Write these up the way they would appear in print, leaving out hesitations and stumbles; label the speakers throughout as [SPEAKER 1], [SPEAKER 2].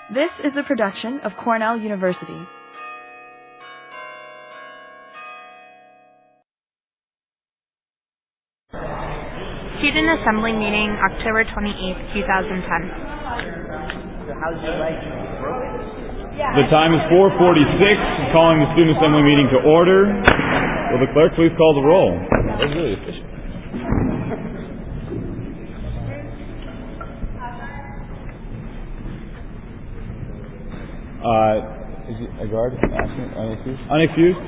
[SPEAKER 1] This is a production of Cornell University.
[SPEAKER 2] Student Assembly Meeting, October 28th, 2010.
[SPEAKER 3] The time is 4:46. Calling the Student Assembly meeting to order. Will the clerk please call the roll? That was really efficient. Is it a guard asking unexcused? Unexcused?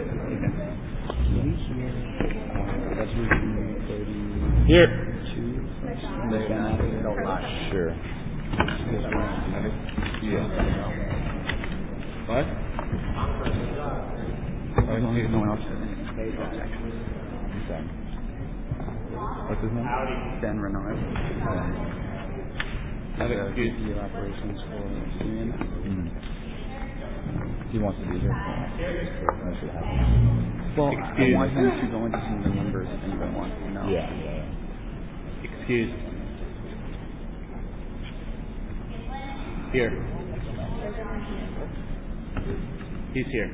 [SPEAKER 3] Here. Sure. Yeah. What? No one else. What's his name?
[SPEAKER 4] Ben Renard. VP of Operations for Union.
[SPEAKER 3] He wants to be here.
[SPEAKER 4] Well, I want him to go into some of the numbers if anyone wants to know.
[SPEAKER 3] Yeah.
[SPEAKER 5] Excused. Here. He's here.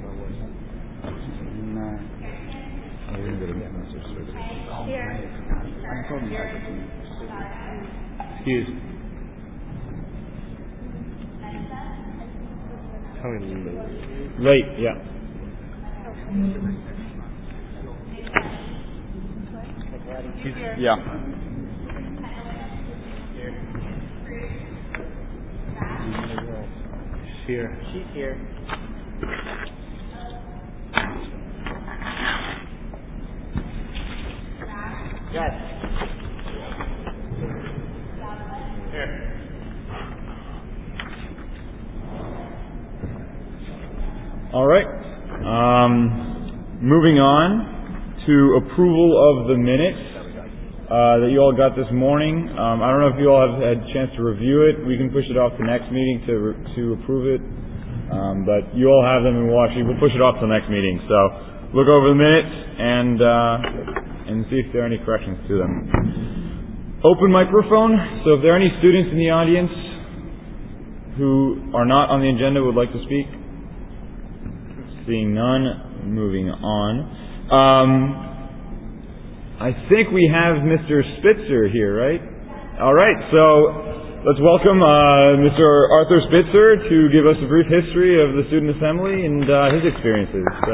[SPEAKER 4] No.
[SPEAKER 3] We're going to go to Mr. Service.
[SPEAKER 2] Here.
[SPEAKER 4] I told him that.
[SPEAKER 5] Excused.
[SPEAKER 3] Late, yeah. Yeah.
[SPEAKER 5] Here.
[SPEAKER 4] She's here.
[SPEAKER 5] Yes. Here.
[SPEAKER 3] All right. Moving on to approval of the minutes that you all got this morning. I don't know if you all have had a chance to review it. We can push it off to next meeting to approve it. But you all have them, and we'll push it off to the next meeting. So look over the minutes and see if there are any corrections to them. Open microphone. So if there are any students in the audience who are not on the agenda would like to speak. Seeing none, moving on. I think we have Mr. Spitzer here, right? All right, so let's welcome Mr. Arthur Spitzer to give us a brief history of the Student Assembly and his experiences. So.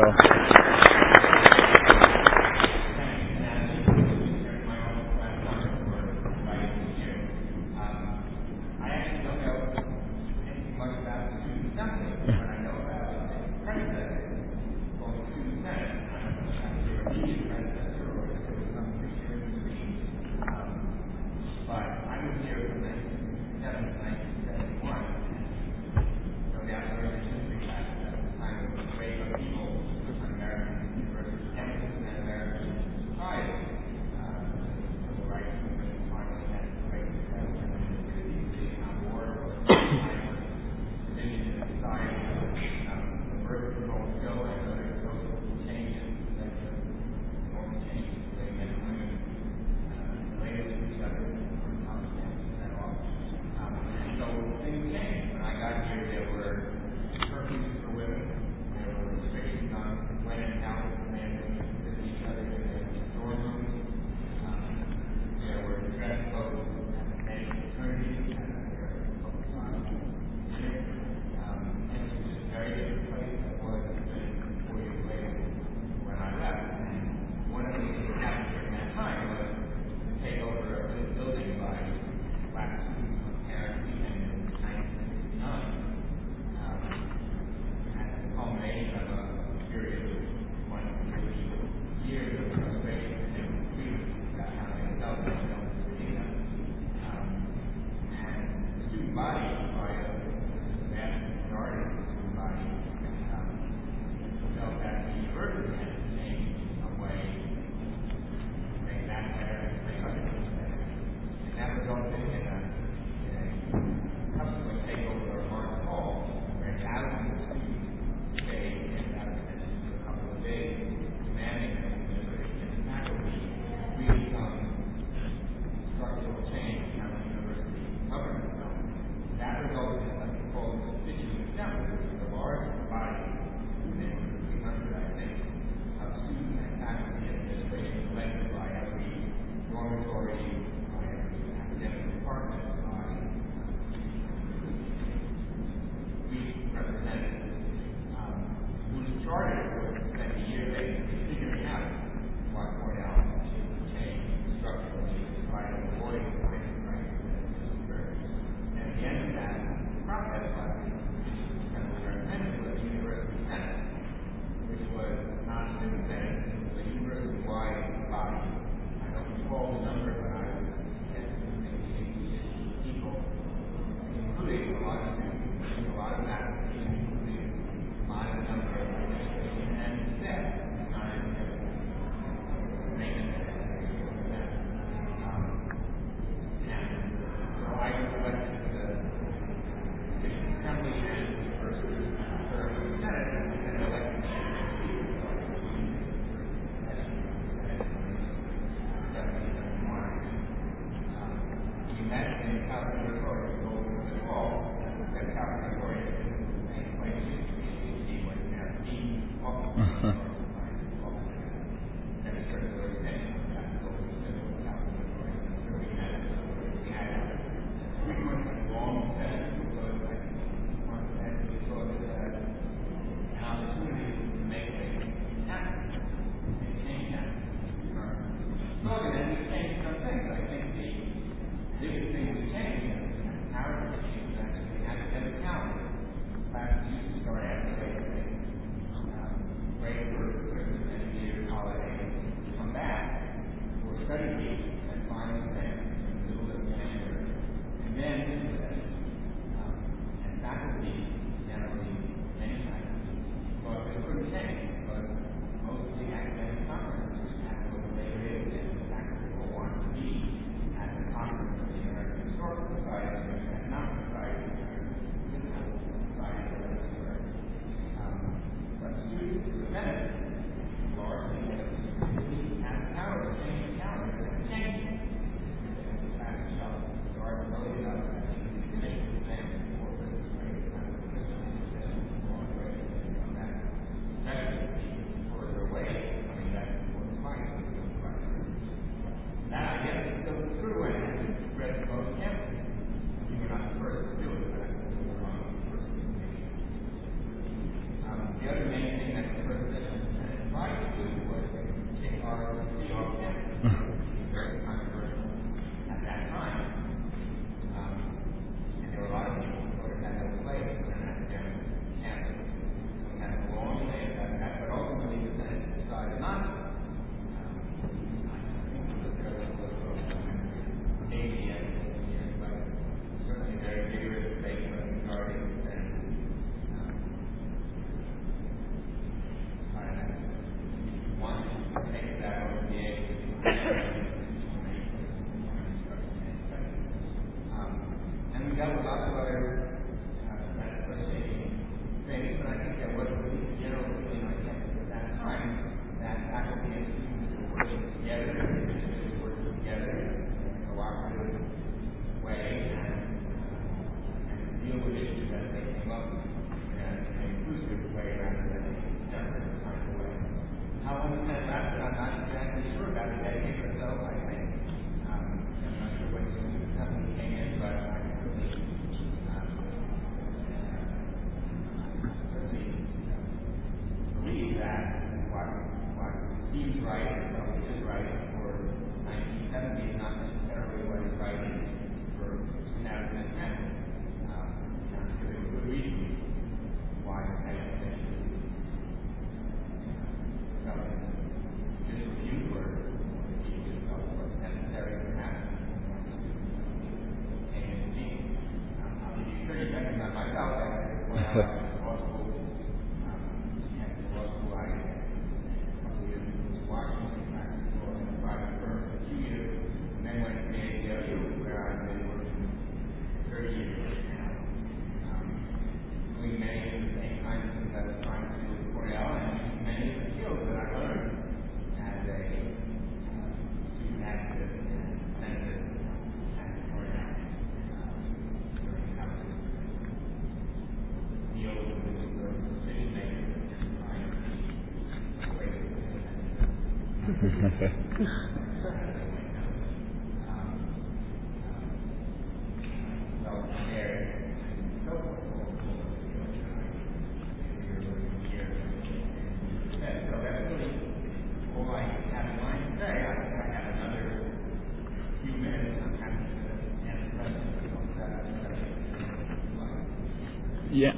[SPEAKER 3] Yeah,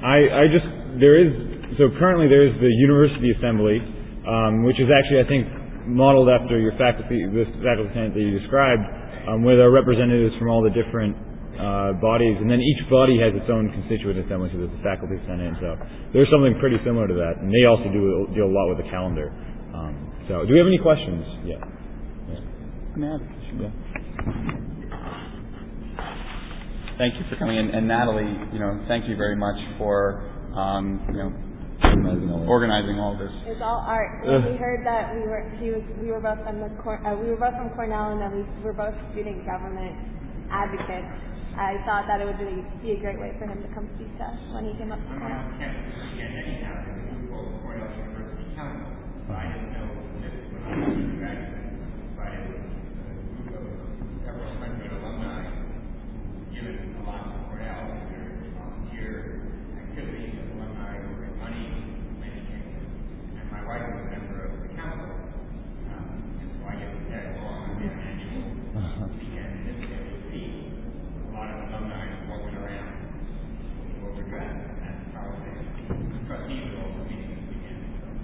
[SPEAKER 3] so currently there is the University Assembly, which is actually, I think, modeled after this faculty senate that you described, where there are representatives from all the different bodies, and then each body has its own constituent assembly, so there's the faculty senate, so there's something pretty similar to that, and they also deal a lot with the calendar. So, do we have any questions? Yeah. Yeah.
[SPEAKER 4] Thank you for coming in, and Natalie, thank you very much for, organizing all this.
[SPEAKER 6] It's all art. We heard that we were both from Cornell, and then we were both student government advocates. I thought that it would really be a great way for him to come speak to us when he came up to
[SPEAKER 7] I'm
[SPEAKER 6] Cornell.
[SPEAKER 7] on campus again anyhow, because we were called Cornell University Council. But I didn't know this when I was a graduate. But it was a group of several hundred alumni given a lot to Cornell for their volunteer activities. Alumni were in money in many cases. And my wife was a member of the council. And so I get to tag along on their annual weekend. And this year you'll see a lot of alumni walking around overdressed. And probably trustees are also meeting this weekend.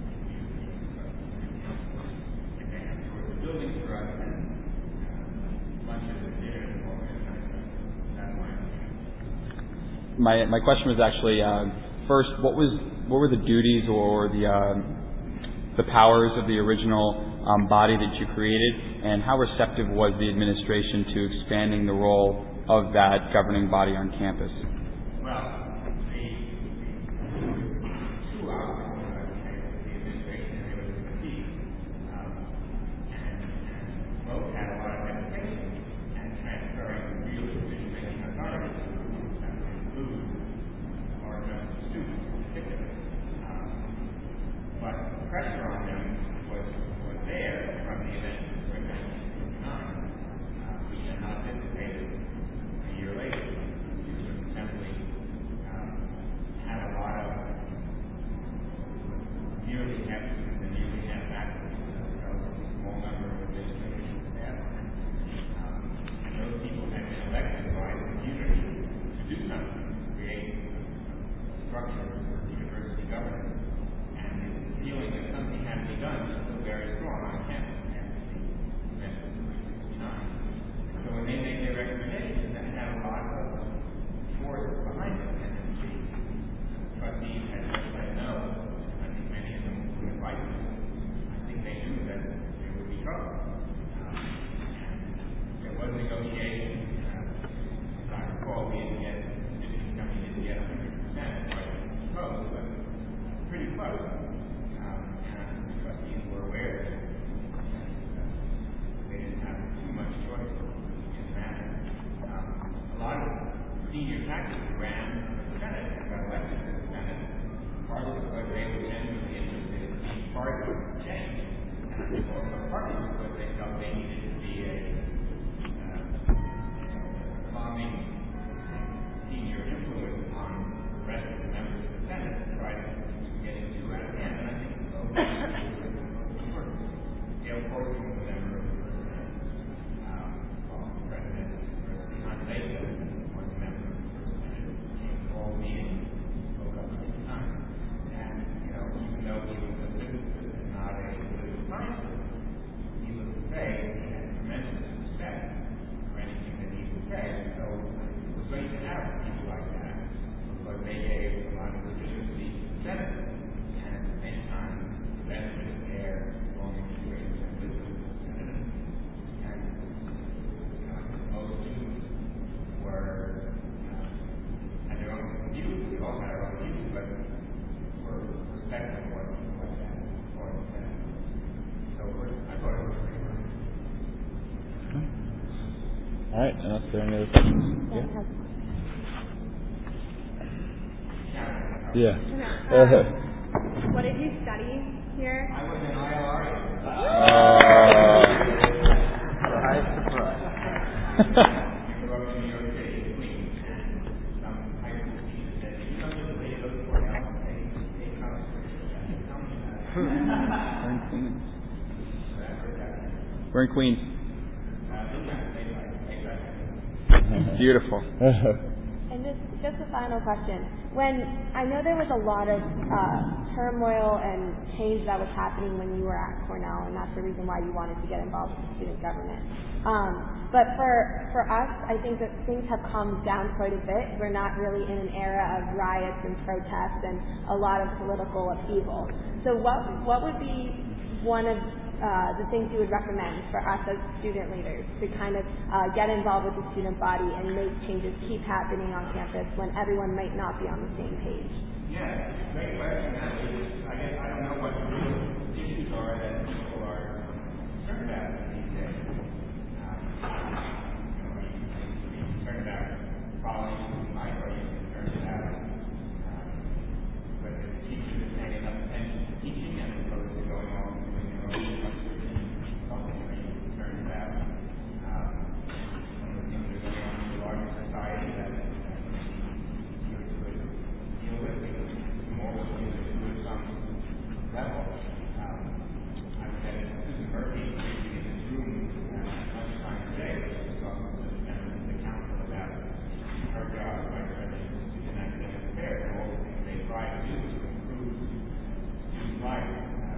[SPEAKER 7] So they have toured the buildings for us and lunches and dinners and all that kind of stuff. That's why I'm here.
[SPEAKER 4] My question was actually first, what were the duties or the powers of the original body that you created, and how receptive was the administration to expanding the role of that governing body on campus?
[SPEAKER 7] Well, the two outcomes, I would say, was the administration and it was the committee. And both had a lot of hesitation and transferring real decision-making authority to groups that would include our medical students in particular. But the pressure on them was there from the event of spring 1959. We had not anticipated a year later. The Student Assembly had a lot of nearly absent and nearly faculty, so a small number of administration staff. And those people had been elected by the community to do something, to create structure for university governance. And the feeling that something had to be done was still very strong on campus after the event of 1969. So when they made their recommendations, they had a lot of force behind it. And the trustees had just said no. I think many of them would have liked it. I think they knew that there would be trouble. And there was negotiation. As I recall, we didn't get 100%, but pretty close. And the trustees were aware of it. They didn't have too much choice in that. A lot of senior faculty ran for the Senate and got elected to the Senate, partly because they were genuinely interested in being part of change, and also partly because they felt they needed to be a calming senior influence on the rest of the members of the Senate to try to get into at the end. And I think both important. Gail Corson was a member of the Senate. President Hans Mesa was a member of the Senate. Came to all meetings, spoke up at the time. And, even though he was a physicist and not a political scientist, needless to say, he had tremendous respect for anything that he would say. So it was great to have people like that, because they gave a lot of legitimacy to the Senate, and at the same time, benefited their long experience and wisdom as senators. And most students had their own views. We all had our own views, but were respectful of what people like that thought and said. So I thought it was pretty good.
[SPEAKER 3] All right, unless there are any other questions? Yeah.
[SPEAKER 6] What did you study here?
[SPEAKER 7] I was in ILR. I grew up in New York City, Queens, and some high school teachers said, "You know the way to go to Cornell? They come tell me about it."
[SPEAKER 4] We're in Queens.
[SPEAKER 7] So I heard that.
[SPEAKER 4] We're in Queens. Beautiful.
[SPEAKER 6] And just a final question. When I know there was a lot of turmoil and change that was happening when you were at Cornell, and that's the reason why you wanted to get involved with student government. But for us, I think that things have calmed down quite a bit. We're not really in an era of riots and protests and a lot of political upheaval. So what would be one of the things you would recommend for us as student leaders to kind of get involved with the student body and make changes keep happening on campus when everyone might not be on the same page?
[SPEAKER 7] Yeah, great question. I guess I don't know what the real issues are that people are concerned about these days. Are you concerned about following my question turns out whether the teacher is paying enough attention to teaching as opposed to going on and doing their own something that turns out one of the things that are going on in the larger society that you could deal with because more of you could do at some level. I was at Susan Murphy in this room lunchtime today, which was talking to the members of the council about her job as vice president of student academic affairs and all the things they try to do to improve student life.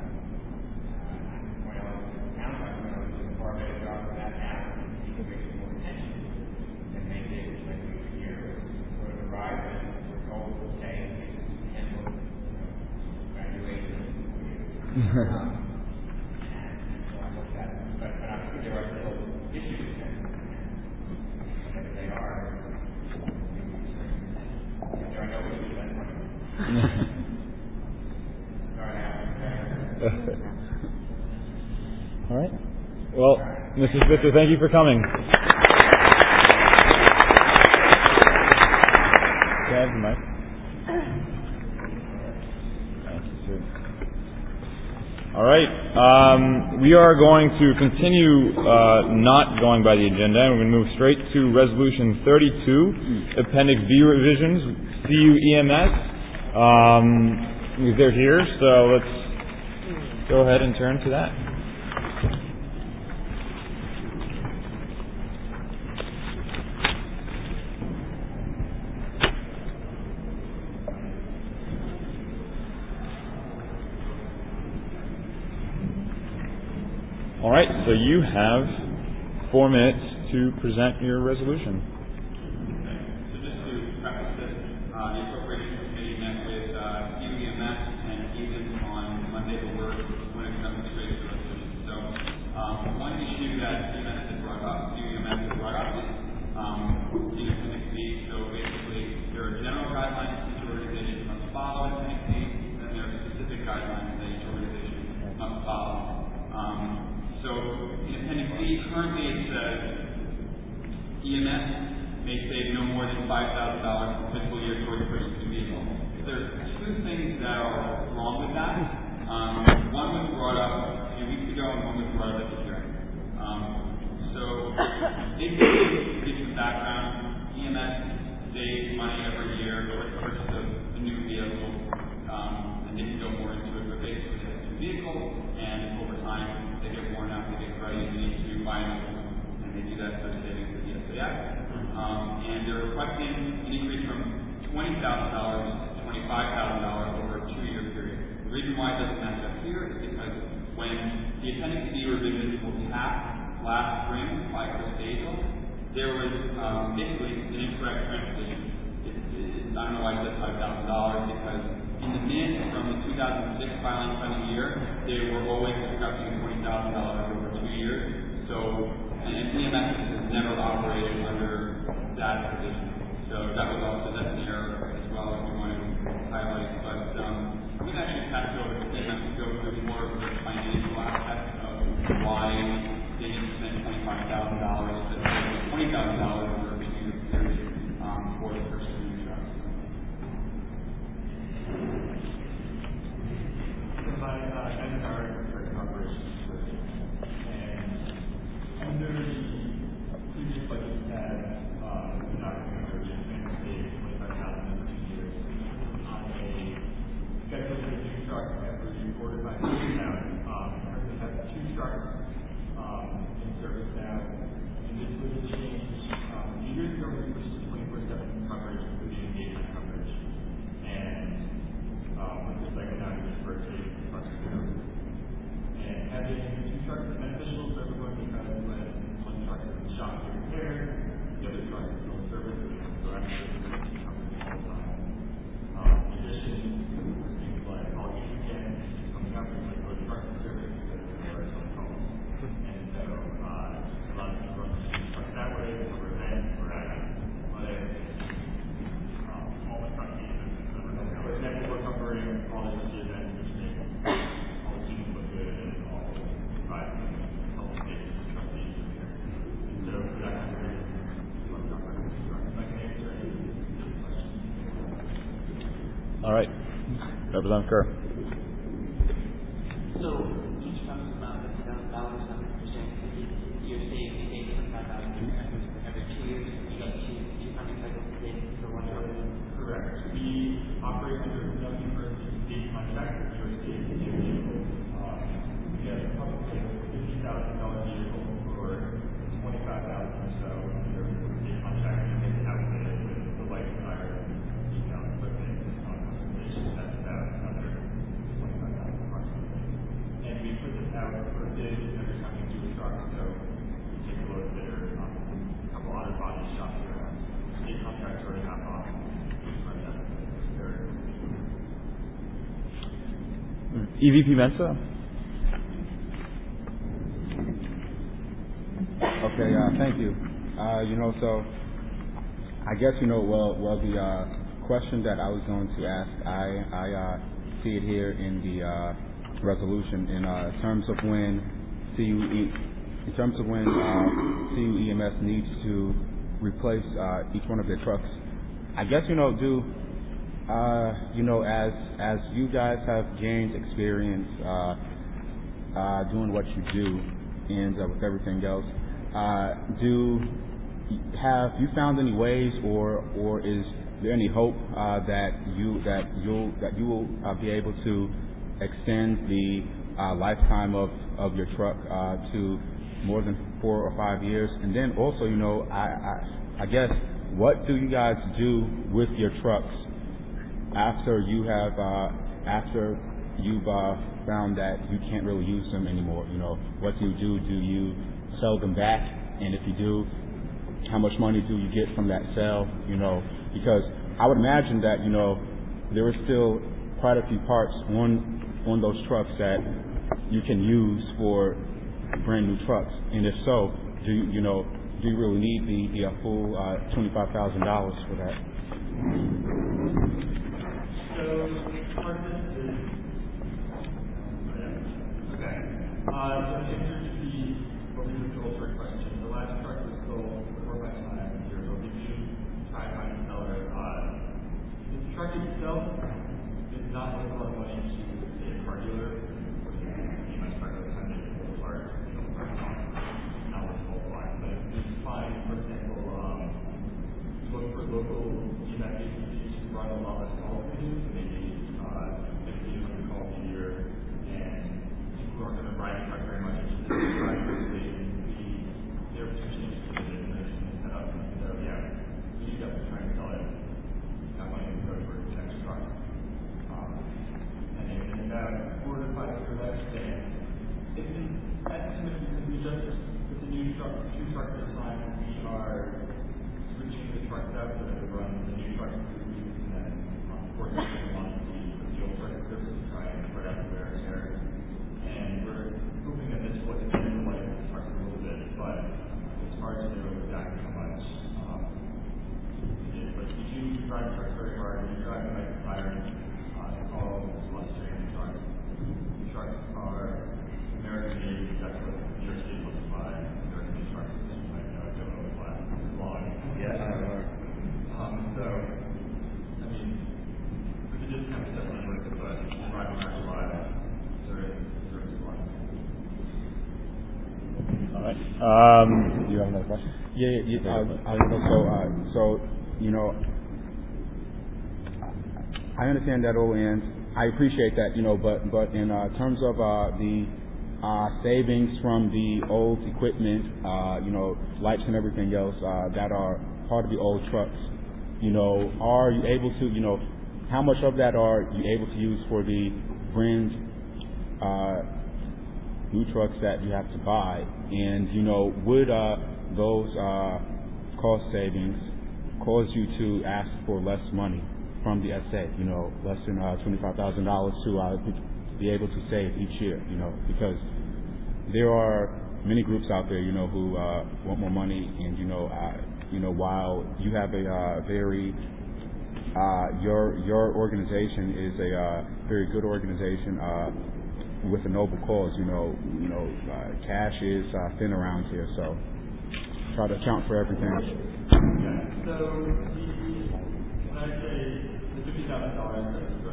[SPEAKER 7] Well, it sounds like we're doing a far better job of that now and people paying more attention than they did when we were here. Sort of arrived and we're told to stay and we'll graduate in 4 years. But I'm sure there are still issues and if they are no issues, that's funny. Sorry,
[SPEAKER 3] All right. Well, Mrs. Spitzer, thank you for coming. Can I have the mic? Thank you, sir. All right. We are going to continue not going by the agenda, and we're going to move straight to Resolution 32, Appendix B revisions, CUEMS. They're here, so let's go ahead and turn to that. All right, so you have 4 minutes to present your resolution.
[SPEAKER 4] So just to preface this, the Appropriations Committee met with CUEMS and even on Monday the word when it comes to trade resolution. So one issue that CUEMS has brought up is Appendix B. So basically, there are general guidelines that each organization must follow in Appendix B, and then there are specific guidelines that each organization must follow. So in Appendix B, currently it says EMS may save no more than $5,000 per fiscal year towards purchasing a vehicle. There's 2 things that are wrong with that. One was brought up a few weeks ago, and one was brought up at the hearing. So basically, to give some background, EMS saves money every year for the purchase of a new vehicle, and they can go more into it, but basically they have 2 vehicles, and over time they get worn out, they get cruddy, they need to buy another one, and they do that through savings with the SAF. And they're requesting an increase from $20,000 to $25,000 over a 2-year period. The reason why it doesn't match up here is because when the Appendix B revisions were passed last spring by Chris Basil, there was basically an incorrect translation. I don't know why it said $5,000 because in the minutes from the 2006 filing funding year, they were always discussing $20,000 over 2 years. So, and EMS has never operated under that position. So that's an error as well if you want to highlight. But I'm going to actually pass it over to EMS to go through more of the financial aspects of why they need to spend $25,000 to $20,000 over a 2-year period for the purchase of new trucks.
[SPEAKER 7] Under the previous budget that the document
[SPEAKER 3] All right. Representative Kerr.
[SPEAKER 8] So each truck is about $50,000. You're saying you're saving $25,000 every 2 years. You got two funding cycles to pay for one truck.
[SPEAKER 7] Correct. We operate under Kentucky University state contract with USDA vehicle. We have probably $50,000 vehicle for $25,000 or so under state contract, and they have with the light tire, equipment, that's about another $25,000 approximately. And we put this out for bid every time we do a truck, so we take a look at a couple other body shops around. State contracts already have off.
[SPEAKER 3] EVP Mensa.
[SPEAKER 9] Okay, thank you. So I guess well the question that I was going to ask, I see it here in the resolution in terms of when CUEMS needs to replace each one of their trucks. I guess as you guys have gained experience doing what you do and with everything else, have you found any ways, or is there any hope that you will be able to extend the lifetime of your truck to more than 4 or 5 years? And then also, I guess, what do you guys do with your trucks after you've found that you can't really use them anymore? What do you do? Do you sell them back? And if you do, how much money do you get from that sale? Because I would imagine that there are still quite a few parts on those trucks that you can use for brand new trucks. And if so, do you really need the full $25,000 for that?
[SPEAKER 7] So part of this is okay. So the answer to what we would call first question. The last truck was sold 4 by 5 years old. We do try to find a seller. The truck itself is not worth a lot of money to say a car dealer. My truck every time they pull apart, not worth a whole lot. But it's fine. For example, look for local EMS agencies who run a lot of calls to do. Maybe 1,500 calls a year, and people who aren't going to ride truck very much into the driver station, they're potentially interested in information set up. So yeah, we do definitely try and sell it. That money will go towards the next truck. And in about 4 to 5 year lifespan, it's an estimate because we just with the new truck, 2 trucks at a time, we are switching the trucks out so that we run the new trucks through weeks, and then unfortunately we want the old truck service to try and spread out the wear and tear. And we're hoping that this will extend the life of the truck a little bit, but it's hard to know exactly how much it is. But you do drive trucks very hard. When you're driving like a siren, it's all blustering trucks. Trucks are American made. That's what New York State looks like. American made trucks. I don't know why it's long. Yeah. So, I mean, we can just kind of step on with it, but driving back a lot, service one.
[SPEAKER 3] All right. Do you have another question?
[SPEAKER 9] I understand that all ends. I appreciate that, but in terms of the savings from the old equipment, lights and everything else that are part of the old trucks, are you able to, how much of that are you able to use for the brand new trucks that you have to buy? And, would those cost savings cause you to ask for less money from the SA, less than $25,000 to be able to save each year, because there are many groups out there, who want more money, and while you have a very your organization is a very good organization with a noble cause, cash is thin around here, so try to account for everything.
[SPEAKER 7] Yeah. So when I say the $50,000, that's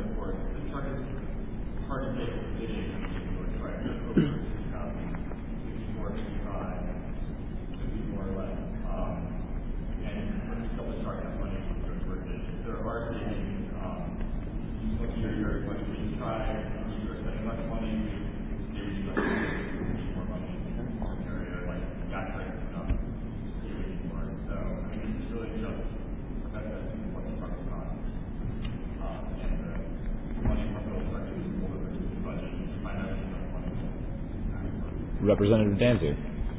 [SPEAKER 7] hard to say what it is. Right? Just over 54, 55, could be more or less. And when we still start that money towards it, there are savings. Look here, you're much we try, you're spending less money, maybe more money in this area, like gas prices stuff, saving more. So I mean, it's really just that's what the truck costs. And the money from those trucks is more than the budget. You might have enough money.
[SPEAKER 3] Representative Danzig.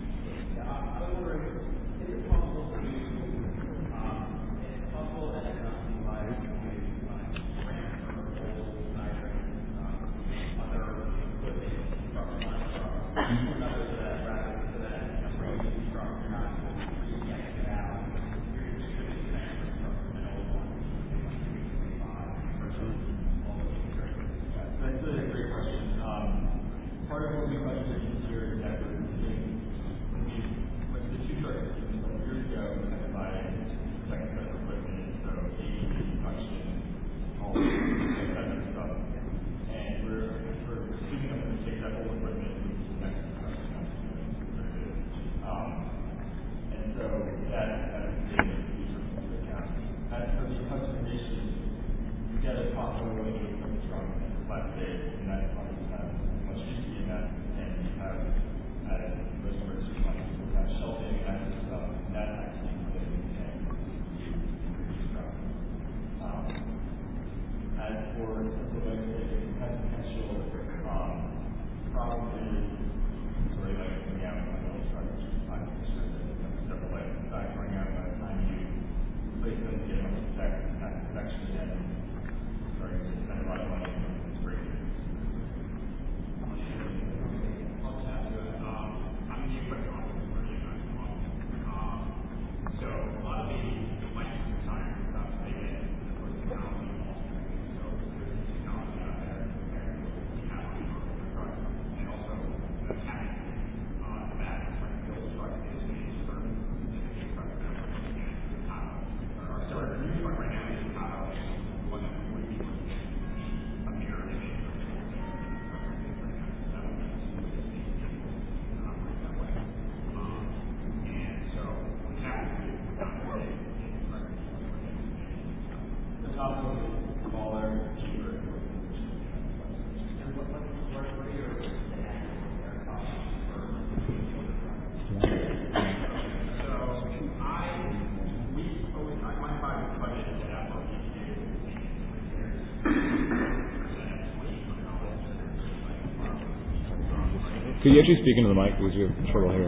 [SPEAKER 3] Could you actually speak into the mic because you have trouble hearing?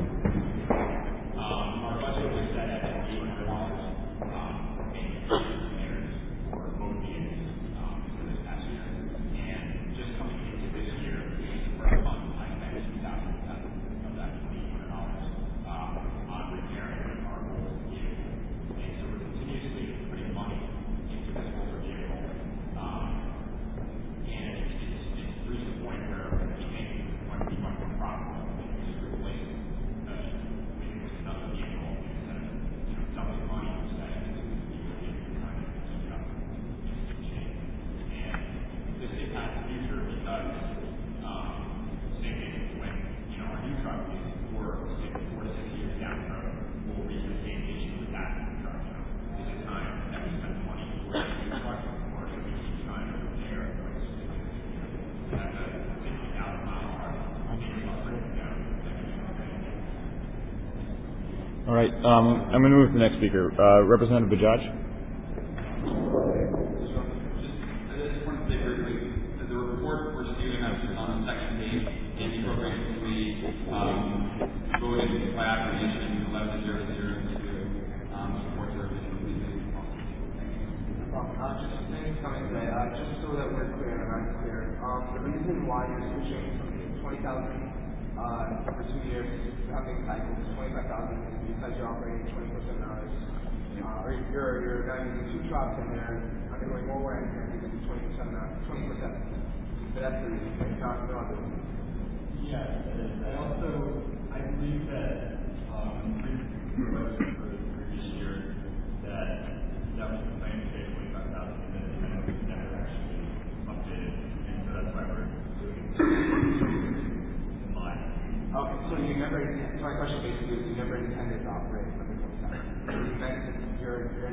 [SPEAKER 7] Our budget was set at $800 for both years for this past year. And just coming into this year, for a month, I spent $2,000 of that $800 on repairing our older vehicle. And so we're continuously putting money into this older vehicle. And it's reached the point where we think when we want to profitable, we just replace it with another vehicle instead of dumping money instead of trying to keep up and this impacts the future because same thing when our new truck is 4 to 6 years down the road, we'll reach the same issue with that truck. Is it time that we spend money for a new truck or should we keep trying to repair that's a 50,000 mile car?
[SPEAKER 3] All right. I'm going to move to the next speaker. Representative Bajaj.
[SPEAKER 4] I just want to say briefly that the report we're receiving on Section 8 anti-program we voted by acclamation 11-0 to support the revision.
[SPEAKER 10] Just things coming today. Just so that we're clear and I'm clear. The reason why you're switching from 20,000 over 2 years funding cycle to 25,000 is because you're operating 24/7 hours. Or you're going to do 2 trucks and they're undergoing more wear and tear because it's 24/7 hours. But that's the reason. It's not no other reason.
[SPEAKER 7] Yes, it is. I believe that for the previous year that was the plan to pay 25,000 and then it was never actually updated. And so that's why we're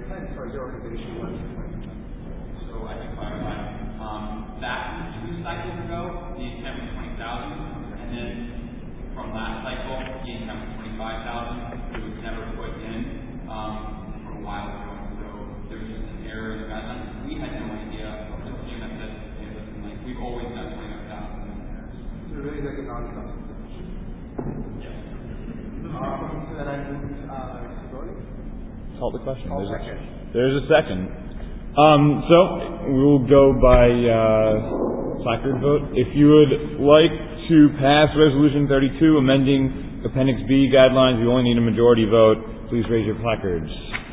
[SPEAKER 10] plan as far as your organization? What is your plan?
[SPEAKER 4] So I can clarify. Back 2 cycles ago, the intent was 20,000, and then from last cycle, the intent was 25,000. It was never put in for a while ago. So there was just an error in the guidelines. We had no idea. The CMS said, hey, listen, like we've always got 25,000 in there.
[SPEAKER 10] So it really is like a non-substitution.
[SPEAKER 4] Yes.
[SPEAKER 10] So then I move to voting.
[SPEAKER 3] Call the question.
[SPEAKER 10] I'll second.
[SPEAKER 3] There's a second. So we will go by placard vote. If you would like to pass Resolution 32, amending Appendix B guidelines, you only need a majority vote. Please raise your placards.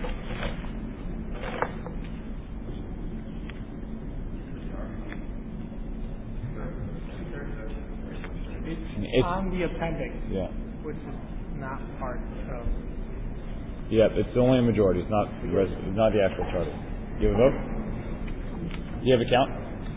[SPEAKER 11] It's on the appendix,
[SPEAKER 3] Yeah.
[SPEAKER 11] which is not part of.
[SPEAKER 3] Yep, it's only a majority. It's not the actual charter. You have a vote? You have a count?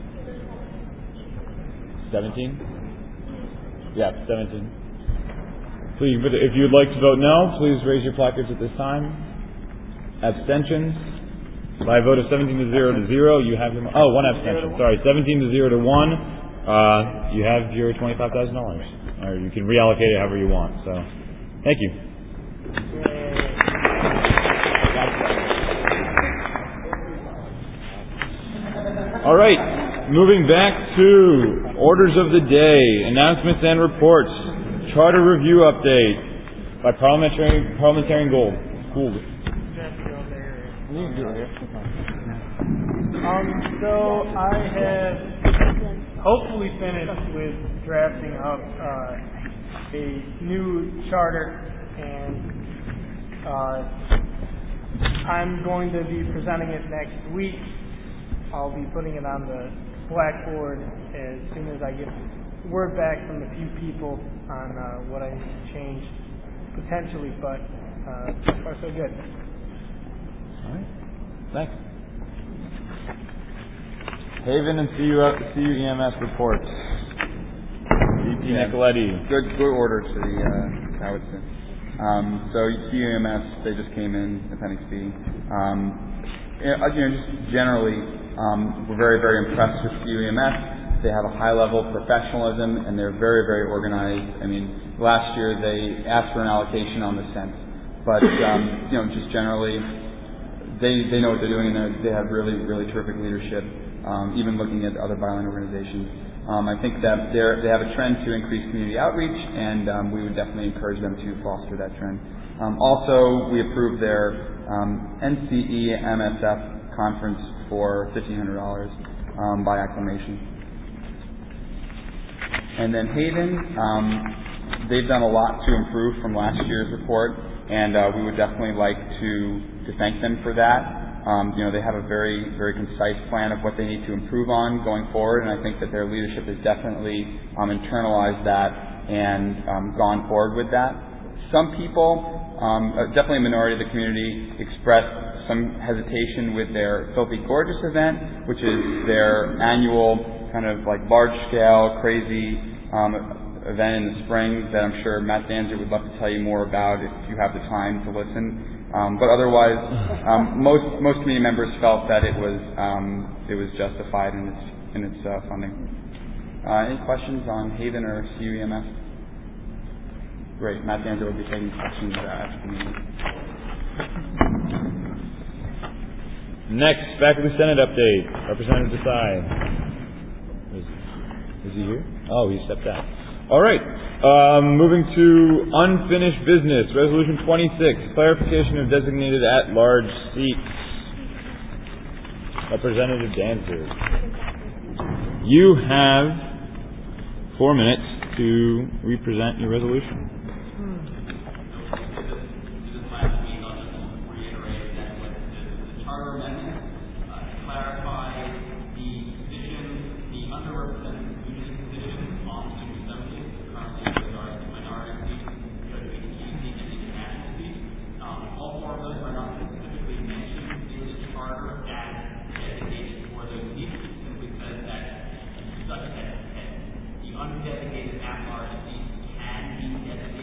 [SPEAKER 3] 17? Yeah, 17. Please, but if you would like to vote no, please raise your placards at this time. Abstentions? By a vote of 17 to 0 to 0, you have your... Oh, one abstention. Sorry, 17 to 0 to 1, you have your $25,000. Or you can reallocate it however you want. So, thank you. All right, moving back to orders of the day, announcements and reports, charter review update by Parliamentarian Gould.
[SPEAKER 11] So I have hopefully finished with drafting up a new charter, and I'm going to be presenting it next week. I'll be putting it on the blackboard as soon as I get word back from a few people on what I need to change potentially, but so far so good.
[SPEAKER 3] All right. Thanks. Haven and CU EMS reports. VP Nicoletti.
[SPEAKER 4] Good order to the Howardson. So CUEMS, they just came in, Appendix B. Just generally, we're very, very impressed with CUEMS. They have a high level of professionalism, and they're very, very organized. I mean, last year they asked for an allocation on the cents, but just generally, they know what they're doing, and they have really, really terrific leadership. Even looking at other byline organizations, I think that they have a trend to increase community outreach, and we would definitely encourage them to foster that trend. Also, we approved their NCE MSF conference for $1,500 by acclamation. And then Haven, they've done a lot to improve from last year's report, and we would definitely like to thank them for that. They have a very, very concise plan of what they need to improve on going forward, and I think that their leadership has definitely internalized that and gone forward with that. Some people, definitely a minority of the community, expressed some hesitation with their Filthy Gorgeous event, which is their annual kind of like large-scale, crazy event in the spring that I'm sure Matt Danzer would love to tell you more about if you have the time to listen. But otherwise, most community members felt that it was justified in its funding. Any questions on Haven or CUEMS? Great. Matt Danzer will be taking questions after the meeting.
[SPEAKER 3] Next, Faculty Senate update. Representative Desai. Is he here? Oh, he stepped out. All right. Moving to unfinished business. Resolution 26, clarification of designated at-large seats. Representative Danzer. You have 4 minutes to represent your resolution.
[SPEAKER 12] Undedicated at-large seats can be designated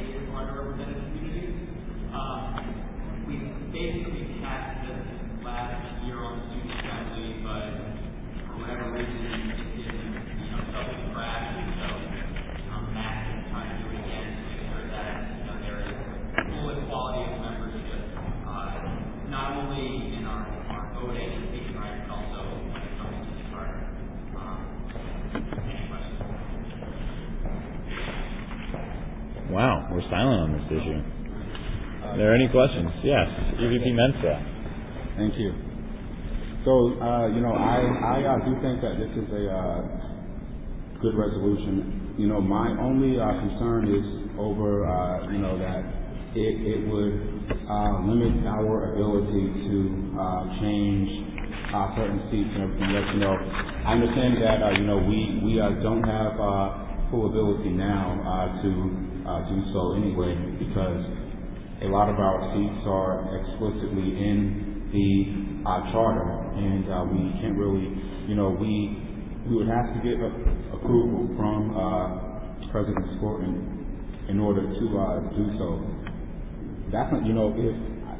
[SPEAKER 3] we're silent on this issue. Are there any questions? Yes, EVP Mensa.
[SPEAKER 9] Thank you. So, I do think that this is a good resolution. My only concern is over, that it would limit our ability to change certain seats and everything else. I understand that, we don't have full ability now to do so anyway, because a lot of our seats are explicitly in the charter, and we can't really, we would have to get approval from President Skorton in order to do so. That's not, if,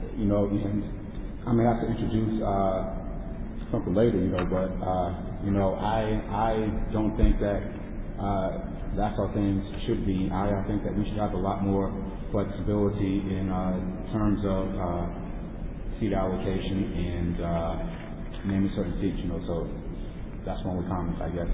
[SPEAKER 9] I may have to introduce something later, but I don't think that that's how things should be. I think that we should have a lot more flexibility in terms of seat allocation and naming certain seats, so that's one of the comments, I guess.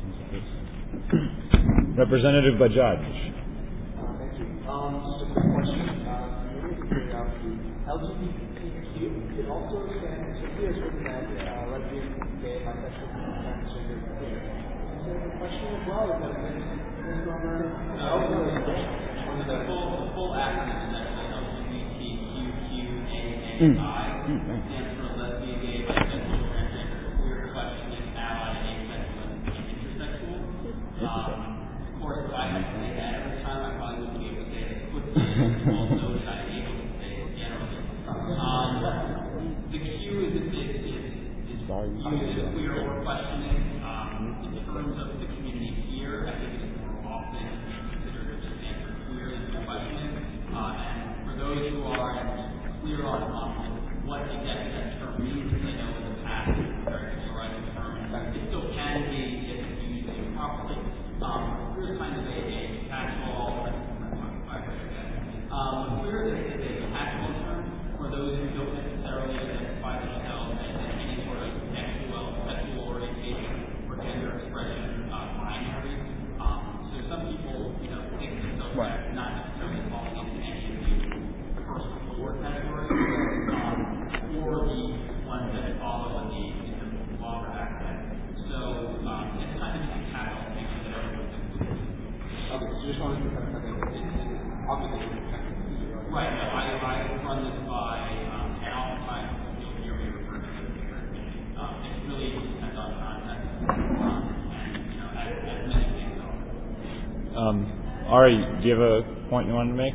[SPEAKER 3] Representative Bajaj.
[SPEAKER 10] Thank you. Just a quick question. Curiosity. LGBTQ, it also stands, it appears written that lesbian, gay, bisexual, transgender, queer. Is there a question as well? Is that misnomer?
[SPEAKER 8] No. The full acronym is actually LGBTQQAAI. Stands for lesbian, gay, bisexual, transgender, queer, questioning, ally, asexual, and intersexual. Of course, if I had to say that every time, I probably wouldn't be able to say it as quickly as also that I'm able to say it generally. The Q is used queer or questioning. In terms of the community here, I think it's more often considered to just answer queer than questioning. And for those who are clear on what exactly that term means, I know in the past it's a very polarizing term. It still can be if used improperly. Queer is kind of a catch-all. Queer is a catch-all term for those who don't necessarily identify themselves as any sort of sexual orientation or gender expression binary. So some people, think themselves as not necessarily falling into any of the first four categories, or the ones that follow in the longer aspect. So it's kind of a catch-all thing that everyone's included.
[SPEAKER 10] Okay, so just wanted to kind of obviously.
[SPEAKER 8] Right. No, I run this by, and oftentimes you'll hear me refer to it here. It really depends on context, and as many things are.
[SPEAKER 3] Ari, do you have a point you wanted to make?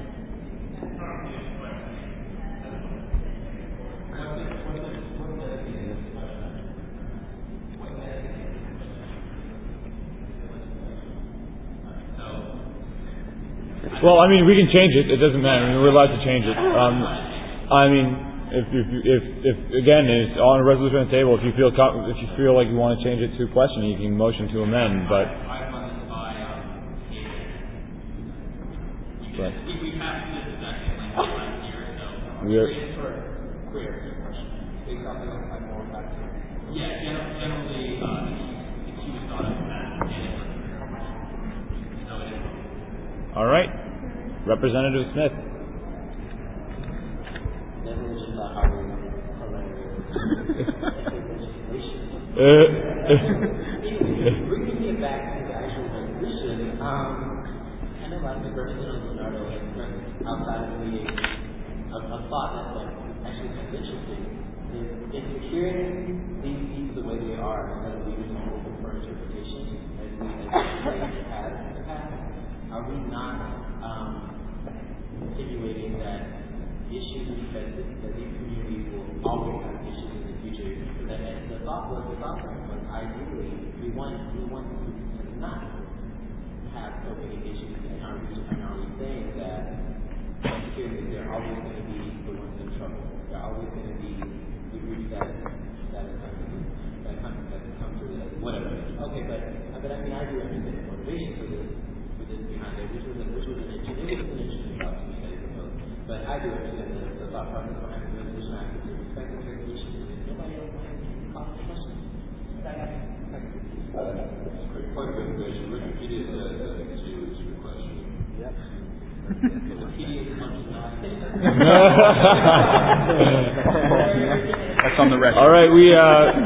[SPEAKER 3] Well, we can change it. It doesn't matter. We're allowed to change it. If again, it's on a resolution on the table. If you feel like you want to change it to question, you can motion to amend. But
[SPEAKER 8] we have this exactly like last year, so
[SPEAKER 3] we're
[SPEAKER 10] Queer question. Based on the more facts.
[SPEAKER 8] Yeah, generally the Q is thought of as so it is.
[SPEAKER 3] all right. Representative Smith.
[SPEAKER 8] Bringing it back to the actual resolution, I know like the Representative Leonardo and outside of the meeting, a thought that's actually kind of interesting is if hearing these things the way they are instead of leaving them open for interpretation as we have in the past, are we not insinuating that issues that these communities will always have issues in the future? And the thought was ideally we want to not have so many issues, and are we saying that they're always going to be the ones in trouble? They're always going to be the groups that come to this, whatever. Okay, but I do understand the motivation for this behind it, which was an interesting thought to me that he proposed. But I do understand the thought process behind the resolution. I can respect the resolution. Nobody else wants to call the question.
[SPEAKER 12] Quick question. Rick repeated the Q is your question.
[SPEAKER 10] Yep.
[SPEAKER 4] That's on the record.
[SPEAKER 3] All right, we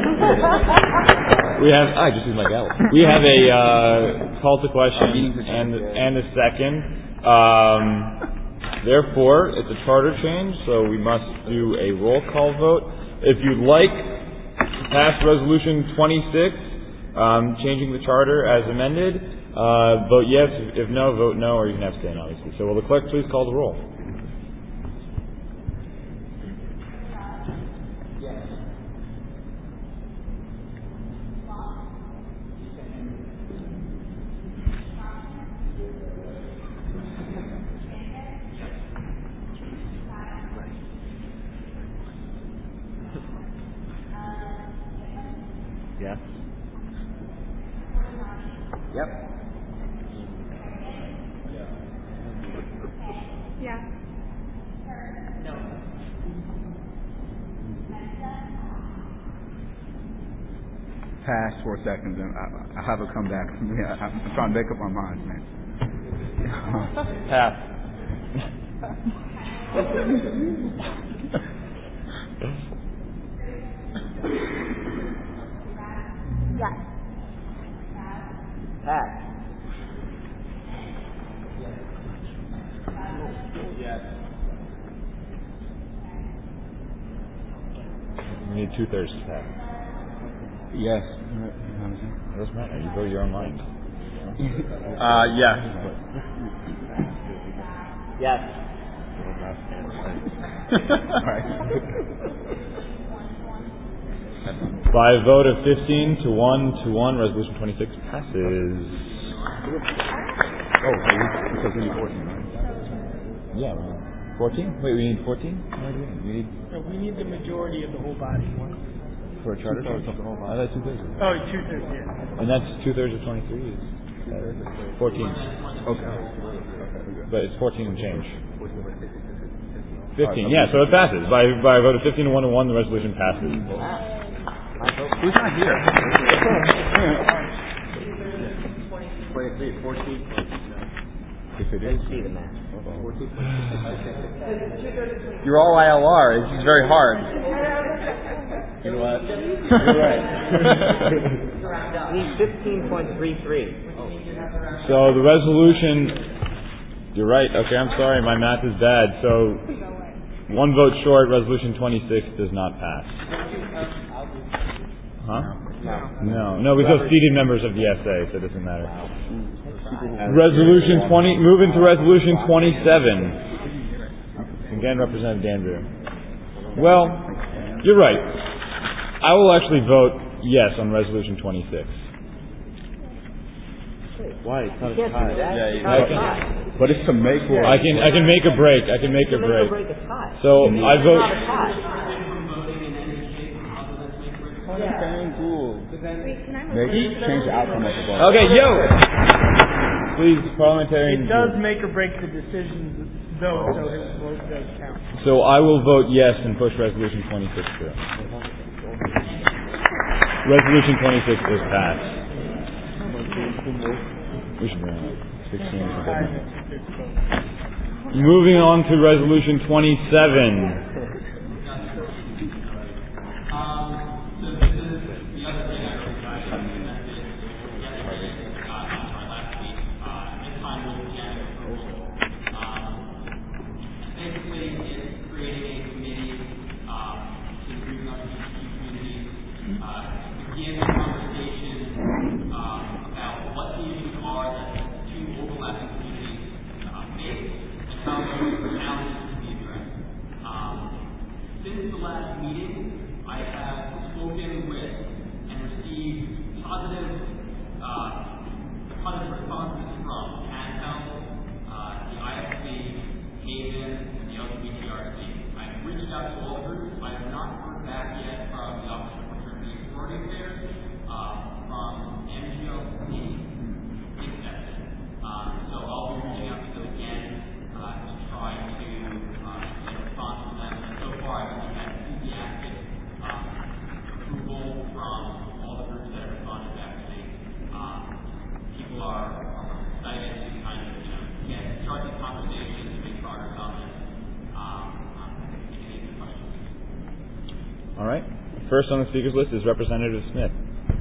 [SPEAKER 3] have. I just used my gavel. We have a call to question and a second. Therefore, it's a charter change, so we must do a roll call vote. If you'd like to pass Resolution 26, changing the charter as amended, vote yes. If no, vote no, or you can abstain, obviously. So will the clerk please call the roll?
[SPEAKER 5] Yes.
[SPEAKER 10] Yep.
[SPEAKER 2] Yeah.
[SPEAKER 9] Pass for a second, then I have a comeback. Yeah, I'm trying to make up my mind, man.
[SPEAKER 3] Pass.
[SPEAKER 6] Yes.
[SPEAKER 10] Pass.
[SPEAKER 3] We need 2/3 to pass.
[SPEAKER 9] Yes.
[SPEAKER 3] It doesn't matter. You vote your own mind.
[SPEAKER 4] Yes.
[SPEAKER 10] Yes.
[SPEAKER 3] By a vote of 15 to 1, Resolution 26 passes.
[SPEAKER 9] Oh, because we need 14, right?
[SPEAKER 3] Yeah, 14? Wait, we need 14? What do we need?
[SPEAKER 11] We need the majority of the whole body.
[SPEAKER 3] For a charter? I thought 2/3.
[SPEAKER 11] Oh, 2/3, yeah.
[SPEAKER 3] And that's 2/3 of 23 is 14.
[SPEAKER 9] Okay.
[SPEAKER 3] But it's 14 and change. 15, yeah, so it passes. By a vote of 15 to 1, the resolution passes.
[SPEAKER 4] Who's not here?
[SPEAKER 10] 23, 14.
[SPEAKER 3] If it is.
[SPEAKER 10] See the math.
[SPEAKER 4] You're all ILR. It's very hard.
[SPEAKER 3] You know what? You're right.
[SPEAKER 10] We need 15.33.
[SPEAKER 3] So the resolution, you're right. Okay, I'm sorry. My math is bad. So 1 vote short, Resolution 26 does not pass. Huh? No, because seated members of the SA, so it doesn't matter. Resolution 20, moving to Resolution 27. Again, Representative Danbury. Well, you're right. I will actually vote yes on Resolution 26.
[SPEAKER 5] Why? It's not a
[SPEAKER 10] Can't do
[SPEAKER 5] tie.
[SPEAKER 10] that.
[SPEAKER 4] Yeah,
[SPEAKER 10] It's
[SPEAKER 4] you
[SPEAKER 10] not a
[SPEAKER 3] can.
[SPEAKER 10] tie.
[SPEAKER 9] But it's to make or
[SPEAKER 3] I can make a break. I can make a
[SPEAKER 10] Make or
[SPEAKER 3] break.
[SPEAKER 10] break a tie.
[SPEAKER 3] So I
[SPEAKER 10] It's
[SPEAKER 3] vote.
[SPEAKER 10] not a tie.
[SPEAKER 9] maybe change the outcome of the vote.
[SPEAKER 3] Okay, yo. Please, parliamentarian.
[SPEAKER 11] It does make or break the decisions, though, so his vote does count.
[SPEAKER 3] So I will vote yes and push Resolution 26 through. Resolution 26 is passed. We should bring it up. 16 is good. Moving on to Resolution 27.
[SPEAKER 8] Since the last meeting, I have spoken with and received positive responses from CANCEL, the IFC, Haven, and the LGBTRC. I've reached out to all groups. I have not heard back yet from the Office of Fraternity and Sorority Affairs,
[SPEAKER 3] First on the speakers list is Representative Smith.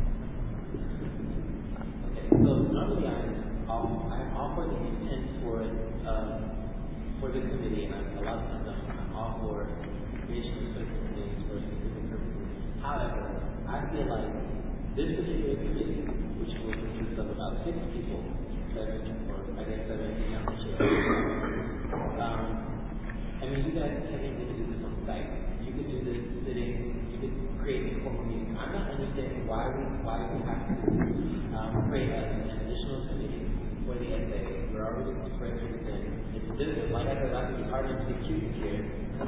[SPEAKER 8] So normally I'm all for the intent for the committee, and a lot of times I'm all for creation of specific things for specific purposes. However, I feel like this particular committee, which will consist of about 6 people, 7 on the chair. I mean, you guys technically do this on site. You could do this sitting. You could create a formal meeting. I'm not understanding why we have to create an additional committee for the SA. We're already spreadsheets in. It's difficult. Like I said, I think it's hard to be cute here. The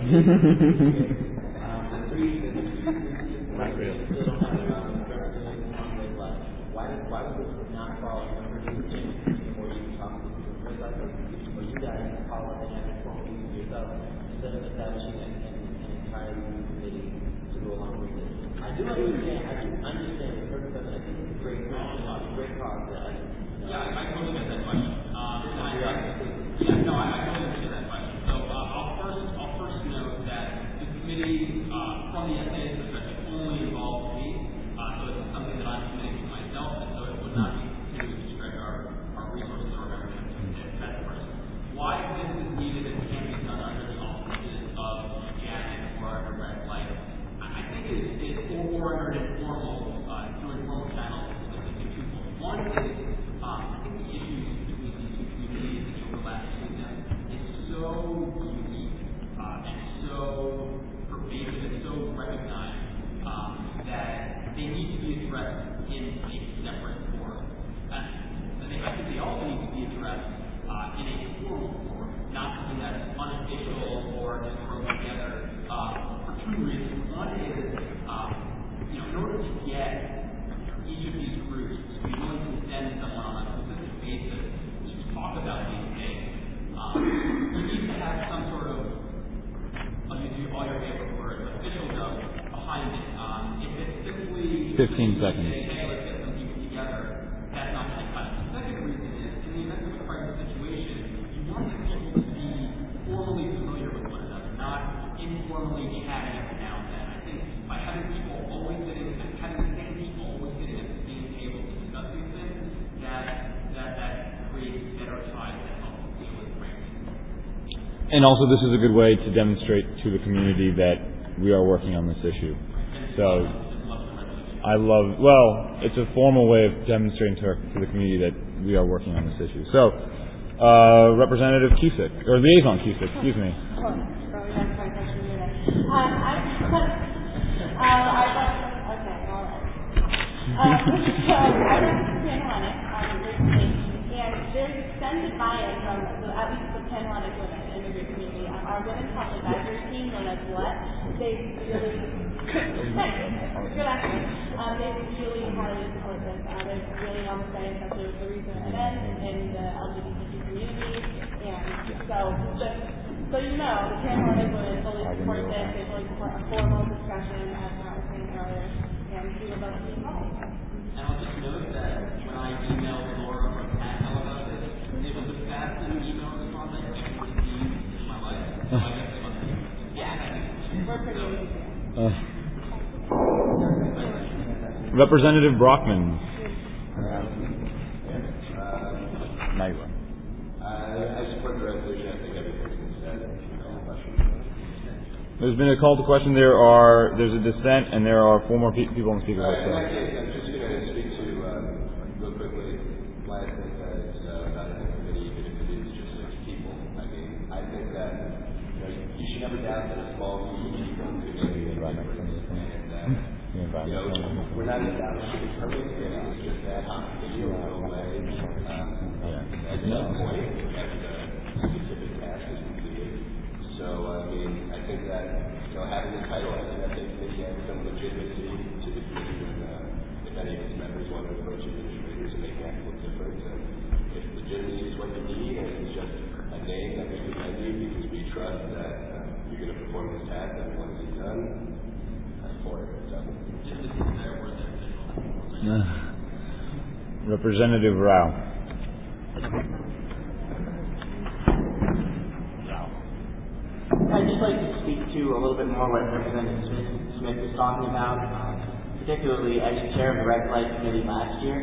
[SPEAKER 8] three people still don't have representation on their life. Why would this not fall under the agenda before you talk to people? First, I think, or you guys call it and have a formal meeting yourself instead of establishing an entire committee to go along with it. I do understand the purpose of it. I think it's a great cause.
[SPEAKER 12] Yeah, I totally get that question. I totally get that question. So I'll first note that the committee, from the SA's perspective, only involves me. So it's something that I'm committing to myself, and so it would not be continuing to stretch our resources or our membership. That's the first. Why this is needed and can't be done under the auspices of Janet or under Red Light, I think it's or under an informal, through informal channels. One is, I think the issues between these two communities and the overlap between them is so unique and so pervasive and so recognized that they need to be addressed in a separate forum. I think they also need to be addressed in a formal forum, not something that's unofficial or just thrown together for 2 reasons. One is, in order to get each of these groups to be willing to send someone on a consistent basis to talk about these things, you need to have some sort of, I'll use all your favorite words, official note behind it. If it's simply
[SPEAKER 3] 15 seconds.
[SPEAKER 12] Hey, let's get some people together, that's not going to cut it. The second reason is, in the event of a crisis situation, you want the people to be formally familiar with one another, not informally chatting every now and then. I think by having people always sitting, having the same people always sitting at the same table to discuss these things, that creates better ties that help deal with crisis.
[SPEAKER 3] And also, this is a good way to demonstrate to the community that we are working on this issue. So, it's a formal way of demonstrating to the community that we are working on this issue. So, Representative Cusick, or Liaison Cusick, excuse me.
[SPEAKER 6] I went to Panhellenic recently, and there's extended buy-in from at least the Panhellenic women in the community. Our Women's Health Advisory Team, known as WHAT, they've really good acting. They've really highly supported this. They're really on the same, especially with the recent events in the LGBTQ community. And so, just so you know, the Panhellenic women fully support this. They fully support a formal discussion, as Matt was saying earlier, and we would love to be involved.
[SPEAKER 12] And I'll just note that when I emailed Laura from Panhell about this, it was the fastest email response I've ever received in my life. So I guess it must be.
[SPEAKER 6] We're pretty easy.
[SPEAKER 3] Representative Brockman.
[SPEAKER 13] I support the resolution. I think everything's been said.
[SPEAKER 3] There's been a call to question. There's a dissent, and there are 4 more people on the speaker list.
[SPEAKER 13] In my case, I'm just going to speak to, real quickly, why I think that it's not in the committee, even if it is just 6 people. I mean, I think that you should never doubt that a small group of people could make a difference. And we're not establishing a permanent committee. It's just that committee will go away. At some point, after the specific task is completed. So, I mean, I think that, having the title as an SA committee adds some legitimacy to the committee if any of its members want to approach administrators and make an actual difference. And if legitimacy is what you need and it's just a name that we can lend you because we trust that you're going to perform this task and once it's done, I'm for it. So.
[SPEAKER 3] Representative Rao.
[SPEAKER 14] I'd just like to speak to a little bit more what Representative Smith Smith was talking about, particularly as chair of the Red Light Committee last year.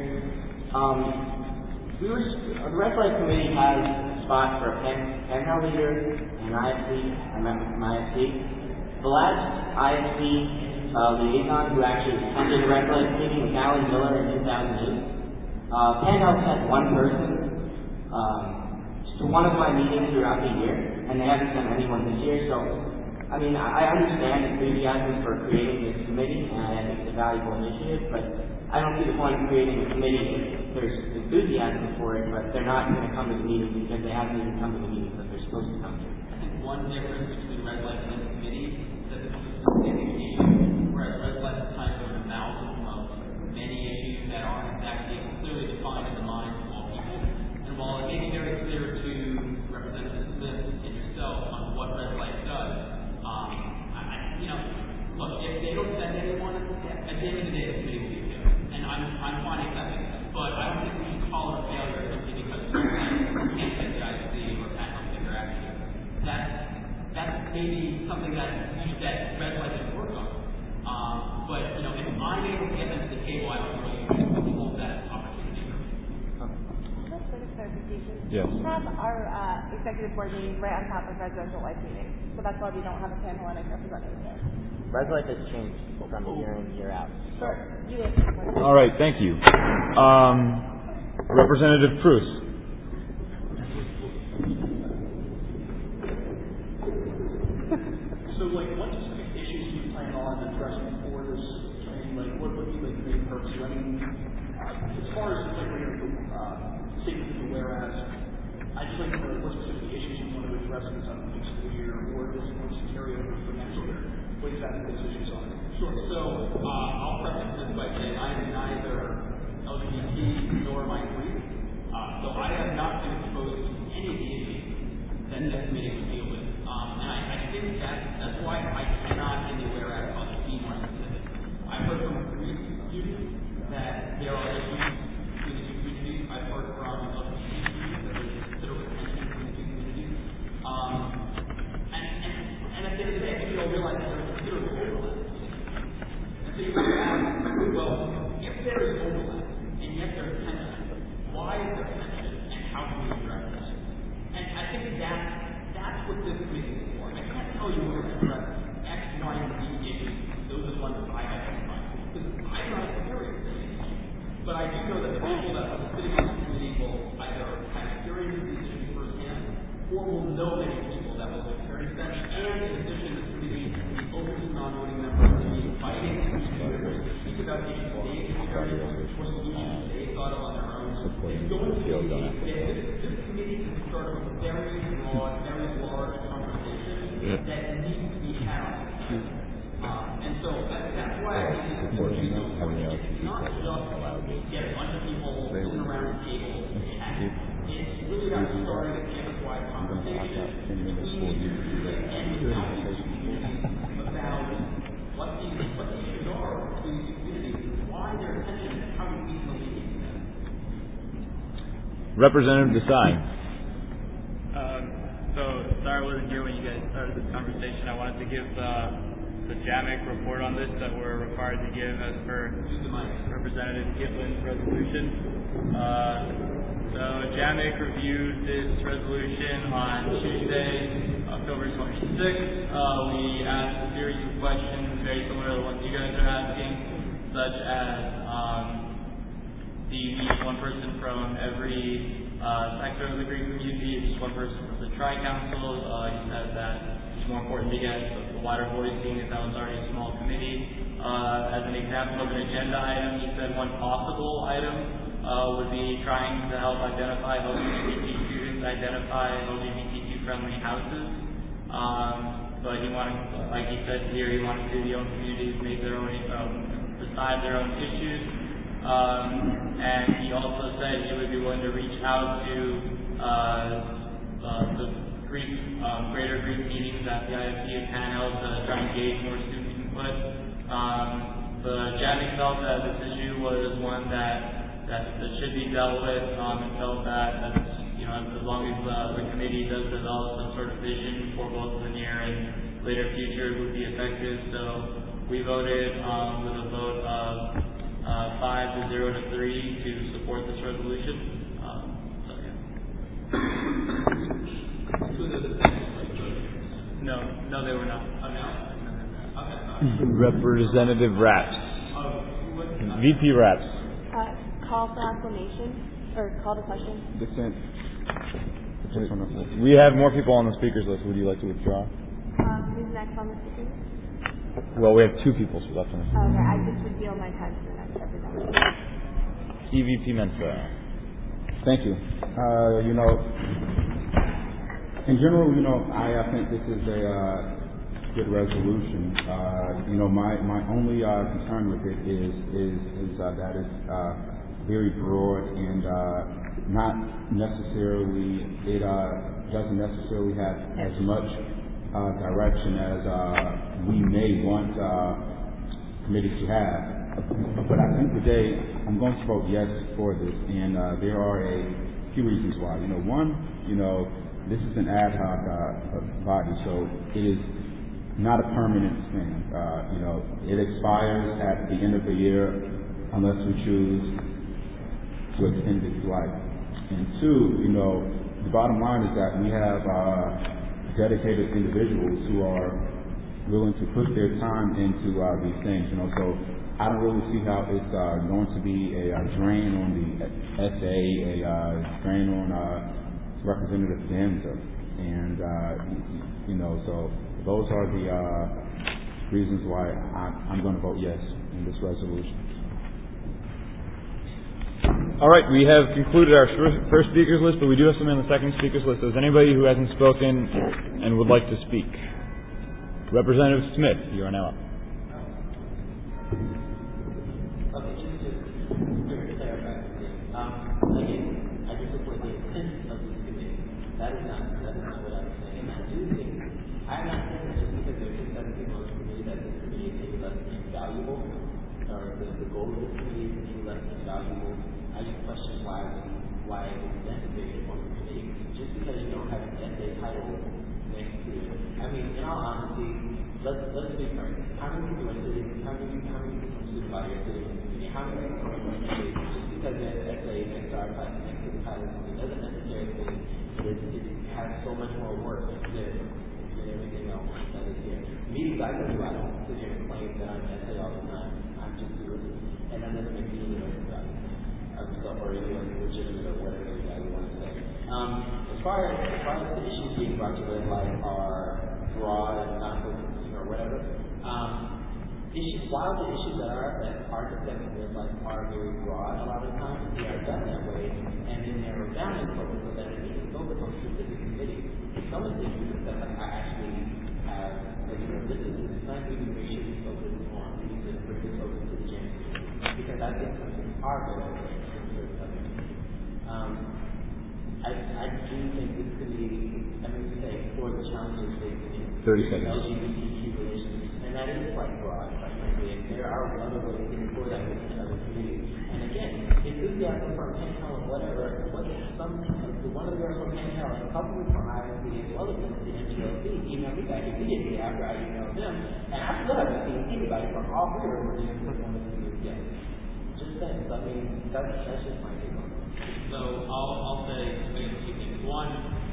[SPEAKER 14] The Red Light Committee has a spot for a panel leader, an IFC, a member from IFC. The last IFC liaison who actually attended the Red Light meeting was Alan Miller in 2008. Panhealth had one person to one of my meetings throughout the year, and they haven't sent anyone this year. So, I mean, I understand enthusiasm for creating this committee, and I think it's a valuable initiative, but I don't see the point of creating a committee if there's enthusiasm for it, but they're not going to come to the meeting because they haven't even come to the meetings that they're supposed to come to.
[SPEAKER 8] I think one difference between Red Light and this committee is that this is a specific issue, whereas Red Light is kind of an amalgam of many issues that aren't exactly clearly defined in the minds of all people. And while it may be very clear to Representative Smith and yourself on what Red Light does, look, if they don't send anyone, at the end of the day, the committee will be failed. And I'm fine accepting that. But I don't think we should call it a failure simply because we can't get the IC or Panhealth figure action. That's maybe something that Red Light should work on. But, if I'm able to get them to the table, I don't really hold that opportunity.
[SPEAKER 6] Just for the clarification.
[SPEAKER 3] Yes.
[SPEAKER 6] We have our executive board meeting right on top of Residential Life meeting. So that's why we don't have a panel and a representative there.
[SPEAKER 14] Red Light has changed from year in, year out.
[SPEAKER 6] Sure.
[SPEAKER 3] All right, thank you. Representative Cruz.
[SPEAKER 15] So, what specific issues do you plan on addressing for this training? What would be the main purpose? I mean, as far as we're going to statement of the whereas, I just like to know what specific issues you want to address in this upcoming school year, or this carry over for next year. What exactly those issues are?
[SPEAKER 8] Sure. So I'll preface this by saying I am neither LGBT nor am I queer. So I have not been exposed to any of the issues that this committee would deal with. And I think that's why I cannot in the whereas be more specific. I've heard from Greek students that there are issues between the two communities. I've heard from LGBT students that there's considerable tension between the two communities. And at the end of the day, people don't realize that there's considerable overlap. And so you have to ask, well, if there is overlap, and yet there's tension, why is there tension, and how can we address that? And I think that's what this committee is for. I can't tell you where to address X, Y, and Z issues. Those are the ones that I identify. Because I'm not experienced in these issues. But I do know that the people that are sitting on this committee will either have experienced these issues firsthand, or will know many people that will experience them. And in addition, this committee will be open to non-voting members to be inviting speakers to speak about issues they experienced or solutions they thought of on their own. It's going to be this committee can start with a very broad, very large conversation that needs to be had. And so that's why I think it's important. It's not just get a bunch of people sitting around the table and chat. It's really about starting a campus-wide conversation between and without these communities about what the issues are between these communities, why they're tension, and how we alleviate them.
[SPEAKER 3] Representative Desai.
[SPEAKER 16] Sorry I wasn't here when you guys started this conversation. I wanted to give the JAMIC report on this that we're required to give as per Representative Gitlin's resolution. So JAMIC reviewed this resolution on Tuesday, October 26th. We asked a series of questions very similar to the ones you guys are asking, such as do you need one person from every sector of the Greek community, just one person from the Tri-Council? He said that it's more important to get the wider voice, seeing that was already a small committee. As an example of an agenda item, he said one possible item would be trying to help identify LGBT students, identify LGBTQ-friendly houses. But he wanted, like he said here, he wanted to see the own communities make their own, decide their own issues. And he also said he would be willing to reach out to the Greek, greater Greek meetings that the IFC and Panhealth to try and engage more student input. The JAMIC felt that this issue was one that should be dealt with, and felt that as long as the committee does develop some sort of vision for both the near and later future, it would be effective. So We voted with a vote of 5 to 0 to 3 to support this resolution. No, they were not.
[SPEAKER 3] Representative Raps. VP Raps.
[SPEAKER 6] Call for acclamation, or call to question.
[SPEAKER 3] Dissent. We have more people on the speakers list. Would you like to withdraw?
[SPEAKER 6] Who's next on the speakers?
[SPEAKER 3] Well, we have 2 people left on the speakers.
[SPEAKER 6] Okay, I just would yield my time to the next representative.
[SPEAKER 3] EVP Mensa.
[SPEAKER 9] Thank you. In general, I think this is a good resolution. My only concern with it is that it's very broad and not necessarily, it doesn't necessarily have as much direction as we may want committees to have. But I think today I'm going to vote yes for this, and there are a few reasons why. One, this is an ad hoc body, so it is not a permanent thing. It expires at the end of the year unless we choose to extend its life. And 2, the bottom line is that we have dedicated individuals who are willing to put their time into these things. So I don't really see how it's going to be a drain on the SA, a drain on Representative Danza. And, so those are the reasons why I'm going to vote yes in this resolution.
[SPEAKER 3] All right, we have concluded our first speakers list, but we do have some in the second speakers list. Is anybody who hasn't spoken and would like to speak? Representative Smith, you are now up.
[SPEAKER 14] Okay, just to clarify, again, I just support the intent of this committee. That's not what I'm saying. And I do think, I'm not saying that just because there are 7 people on the committee that this committee is any less invaluable, or the goal of this committee is any less invaluable. I just question why it is necessary to form a committee. Just because you don't have an essay title next to it. I mean, in all honesty, let's be frank. How many people are sitting? How many people from Superbody are sitting in the committee? How many people are going to say just because there's an essay next to our title, next to the title, it doesn't necessarily mean it has so much more work than everything else that is here. Meetings I go to, I don't sit here and claim that I'm an essay all the time. I'm just doing it, and that doesn't make me any less valuable. Or anyone legitimate or whatever you guys want to say. As far as the issues being brought to red light are broad and not focusing or whatever, while the issues that are discussed in red light are very broad, a lot of times they are done that way and then narrow down in focus so that it needs to focus on specific committees. Some of the issues that I actually have, this is not even we should be focused on. We need to bring this focus to the James because I think some things are better. I do think this could be, for the challenges facing
[SPEAKER 3] 30 seconds.
[SPEAKER 14] LGBTQ relations, and that is quite broad, quite frankly, and there are other ways to explore that within other communities. And again, enthusiasm from Pentel or whatever, one of the girls from Pentel, and a couple from ISD, as well as the NGLC, emailed me back immediately after I emailed them, and I still haven't seen anybody from all 3 organizations put one of these yet. Just saying, that's just my take on it.
[SPEAKER 8] So I'll say two things. One,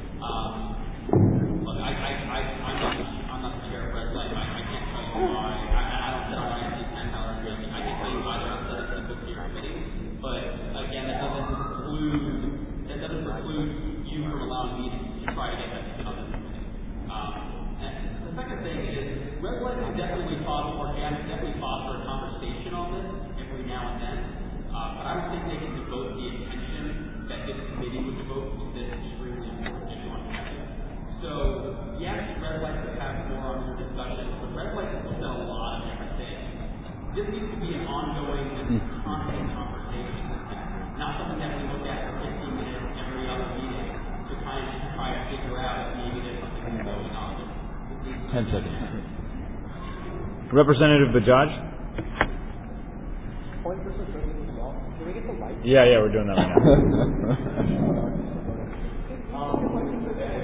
[SPEAKER 8] look, I'm not the chair of Red Light. I can't tell you why. I don't sit on ISD 10 hours or anything. I can tell you why they're upset at the steering committee. But again, that doesn't preclude you from allowing me to try to get that to sit on this committee. And the second thing is, Red Light has definitely fought for a conversation on this every now and then. But I don't think they can devote the attention that this committee would devote to this extremely important issue on campus. So, yes, Red Light could have more on your discussion, but Red Light has looked at a lot of different things. This needs to be an ongoing and constant conversation, not something that we look at for 15 minutes every other meeting to try to figure out if maybe there's something going on.
[SPEAKER 3] 10 seconds. Representative Bajaj? Yeah, we're doing that right now.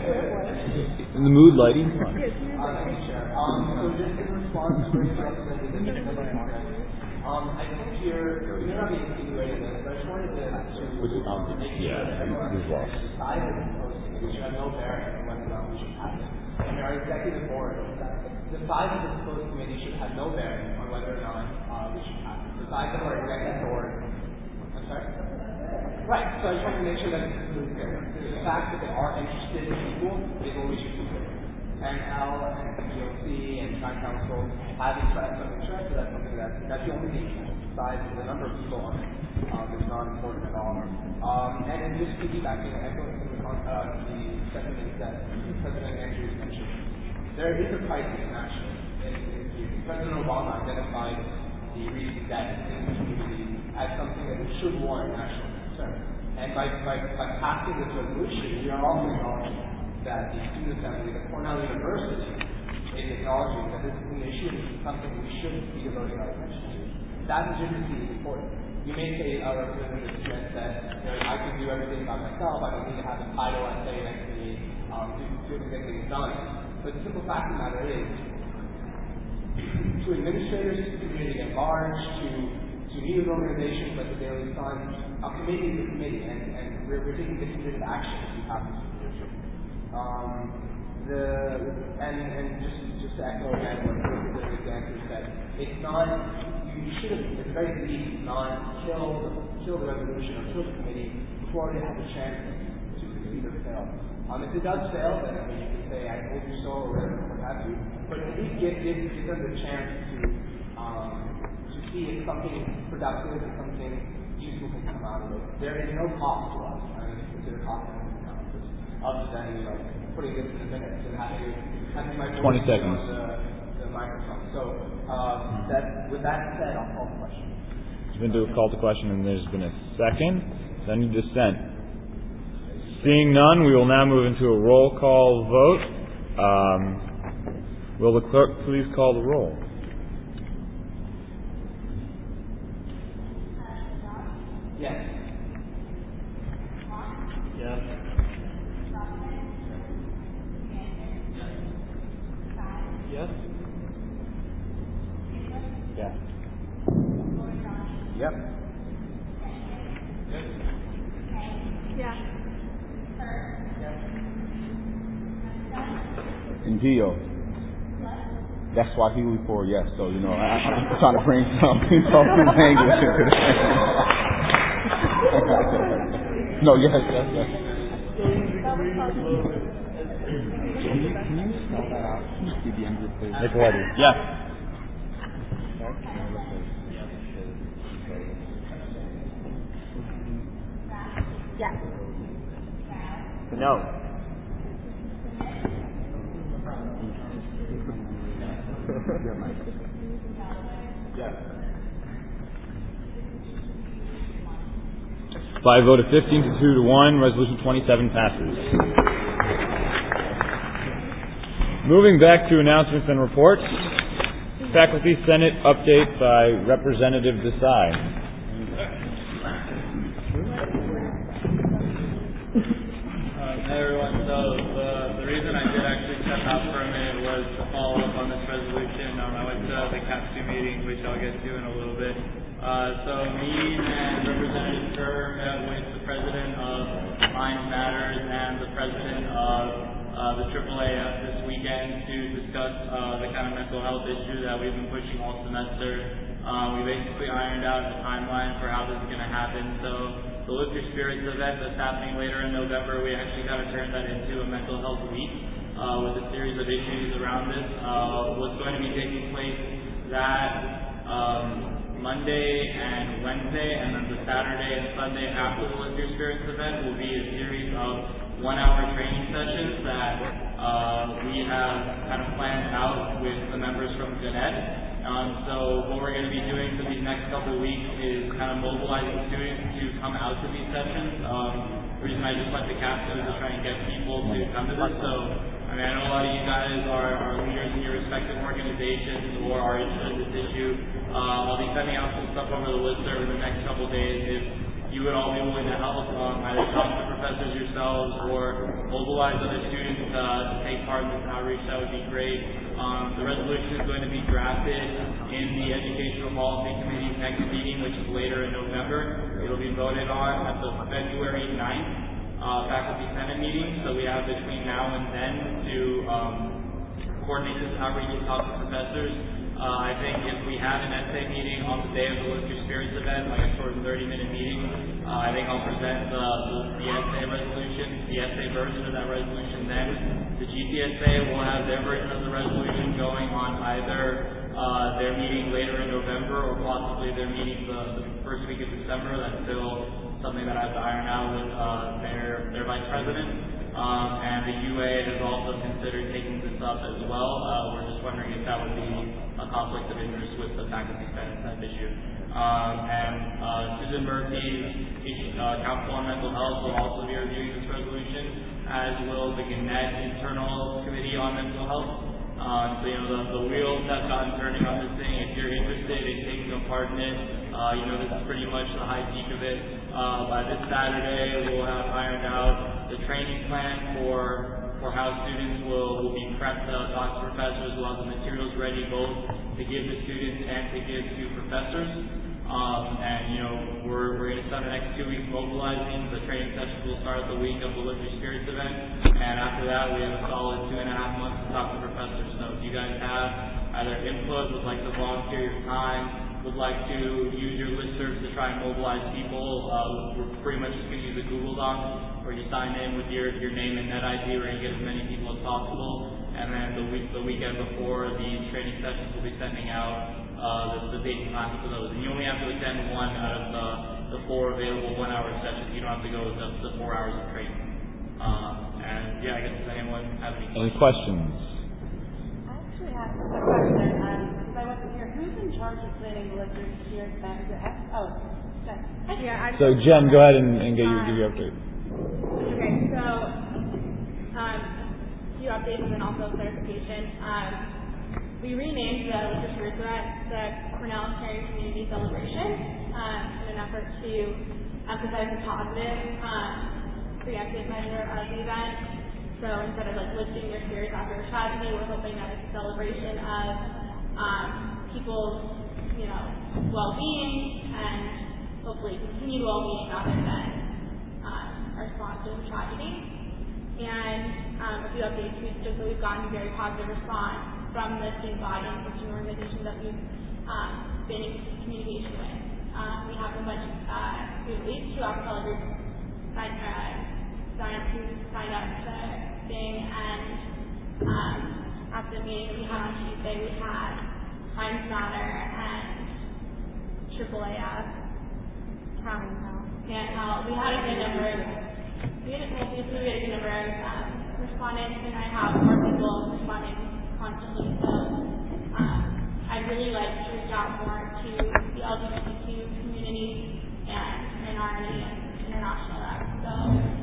[SPEAKER 3] In the mood lighting? Come on.
[SPEAKER 10] So just in response to Representative I think you're not being insinuating this, but I just wanted to make sure that
[SPEAKER 3] he's lost.
[SPEAKER 10] the size of the proposed committee should have no bearing on whether or not we should pass it. And our executive board, the size of the proposed committee should have no bearing on whether or not we should pass it. The size of our executive board, I'm sorry? Right, so I just want to make sure that the fact that they are interested in people is what we should consider. NL and GOC and Town Council have expressed some interest, so that's something that's the only thing. Besides the number of people on it is not important at all. And just piggybacking, echoing some of the sentiments that President Andrews mentioned, there is a crisis nationally. President Obama identified the recent death in the community as something that should warrant national concern. And by passing this resolution, we are also acknowledging that the Student Assembly, the Cornell University, is acknowledging that this is an issue, something we should be devoting our attention to. That legitimacy is important. You may say, Representative Smith, that I can do everything by myself, I don't need to have a title and say next to me, do get things done. But the simple fact of the matter is, to administrators, to the community at large, to news organizations like the Daily Sun, a committee is a committee, and we're taking definitive action if we have this solution. Just to echo again what Representative Andrews said, it's not, you should have, at the very least, not kill the resolution or kill the committee before it has a chance to succeed or fail. If it does fail, then you can say, I told you so, or what have you, but at least give them the chance to see if something productive, if something useful can come out of it. There is no cost to us. I mean, consider cost analysis, other than, putting this in the minutes and having my
[SPEAKER 3] 20 seconds.
[SPEAKER 10] The microphone. So with that said, I'll call the question.
[SPEAKER 3] It's been to a call to question, and there's been a second. Is any dissent? Seeing none, we will now move into a roll call vote. Will the clerk please call the roll?
[SPEAKER 10] Yes.
[SPEAKER 11] Yes. Yes.
[SPEAKER 3] Yes.
[SPEAKER 10] Yep.
[SPEAKER 6] Yeah.
[SPEAKER 9] And Gio. That's Swahili for yes. So, I'm trying to bring some English into this. No, yes. Can you spell that out? Give the end please.
[SPEAKER 3] Nicoletti. Yes.
[SPEAKER 6] Yes.
[SPEAKER 5] No.
[SPEAKER 10] Yes.
[SPEAKER 3] By a vote of 15 to 2 to 1, Resolution 27 passes. Moving back to announcements and reports, Faculty Senate update by Representative Desai.
[SPEAKER 16] Hey everyone, so the reason I did actually step out for a minute was to follow up on this resolution. I went to the CAPS 2 meeting, which I'll get to in a little bit. So me and Representative Kerr met with the president of Minds Matters and the president of the AAAF this weekend to discuss the kind of mental health issue that we've been pushing all semester. We basically ironed out a timeline for how this is going to happen. So the Lift Your Spirits event that's happening later in November, we actually got to turn that into a mental health week with a series of issues around this. What's going to be taking place that Monday and Wednesday, and then the Saturday and Sunday after the Lift Your Spirits event will be a series of 1-hour training sessions that we have kind of planned out with the members from Gannett. So what we're going to be doing for these next couple of weeks is kind of mobilizing students to come out to these sessions. The reason I just went to CAPS is to try and get people to come to this. So, I know a lot of you guys are leaders in your respective organizations or are interested in this issue. I'll be sending out some stuff over the listserv in the next couple of days. If you would all be willing to help, either talk to professors yourselves or mobilize other students to take part in this outreach, that would be great. The resolution is going to be drafted in the Educational Policy Committee's next meeting, which is later in November. It will be voted on at the February 9th Faculty Senate meeting. So we have between now and then to coordinate this outreach and talk to professors. I think if we have an essay meeting on the day of the Lift Your Spirits event, like a short 30-minute meeting, I think I'll present the essay resolution, the essay version of that resolution then. The GPSA will have their version of the resolution going on either their meeting later in November or possibly their meeting the first week of December. That's still something that I have to iron out with their vice president. And the UA has also considered taking this up as well. We're just wondering if that would be a conflict of interest with the faculty senate issue. Susan Murphy's Council on Mental Health will also be reviewing this resolution, as will the Gannett Internal Committee on Mental Health. So, the wheels have gotten turning on this thing. If you're interested in taking a part in it, this is pretty much the high peak of it. By this Saturday, we'll have ironed out the training plan for how students will be prepped to talk to professors. We'll have the materials ready both to give to students and to give to professors. We're going to spend the next 2 weeks mobilizing. The training sessions will start the week of the Lift Your Spirits event, and after that, we have a solid 2.5 months to talk to professors. So if you guys have either input, would like to volunteer your time, would like to use your listservs to try and mobilize people, we're pretty much just going to use a Google Doc where you sign in with your name and NetID, where you get as many people as possible. And then the weekend before these training sessions, we'll be sending out the dates and times for those. And you only have to attend one out of the 4 available 1-hour sessions. You don't have to go with the 4 hours of training. I guess does anyone have any questions?
[SPEAKER 6] I actually have a question, because I wasn't here. Who's in charge of planning the Lift Your Spirits event? Is it Jen?
[SPEAKER 3] So Jen, go ahead and give your update.
[SPEAKER 2] Okay, so a few updates and then also clarification. We renamed the Lift Your Spirits event the Cornell Caring Community Celebration in an effort to emphasize the positive preemptive measure of the event. So instead of lifting your spirits after a tragedy, we're hoping that it's a celebration of people's well-being and hopefully continued well-being rather than a response to a tragedy. And a few updates, we've gotten a very positive response from the student body and Christian organizations that we've been in communication with. We have a bunch we have at least 2 acapella groups signed up to sing, and at the meeting we had on Tuesday, we had Times Matter and AAAF, Can't Help. We had a good number of respondents, and I have more people responding constantly. So I'd really like to reach out more to the LGBTQ community and minority and international reps. So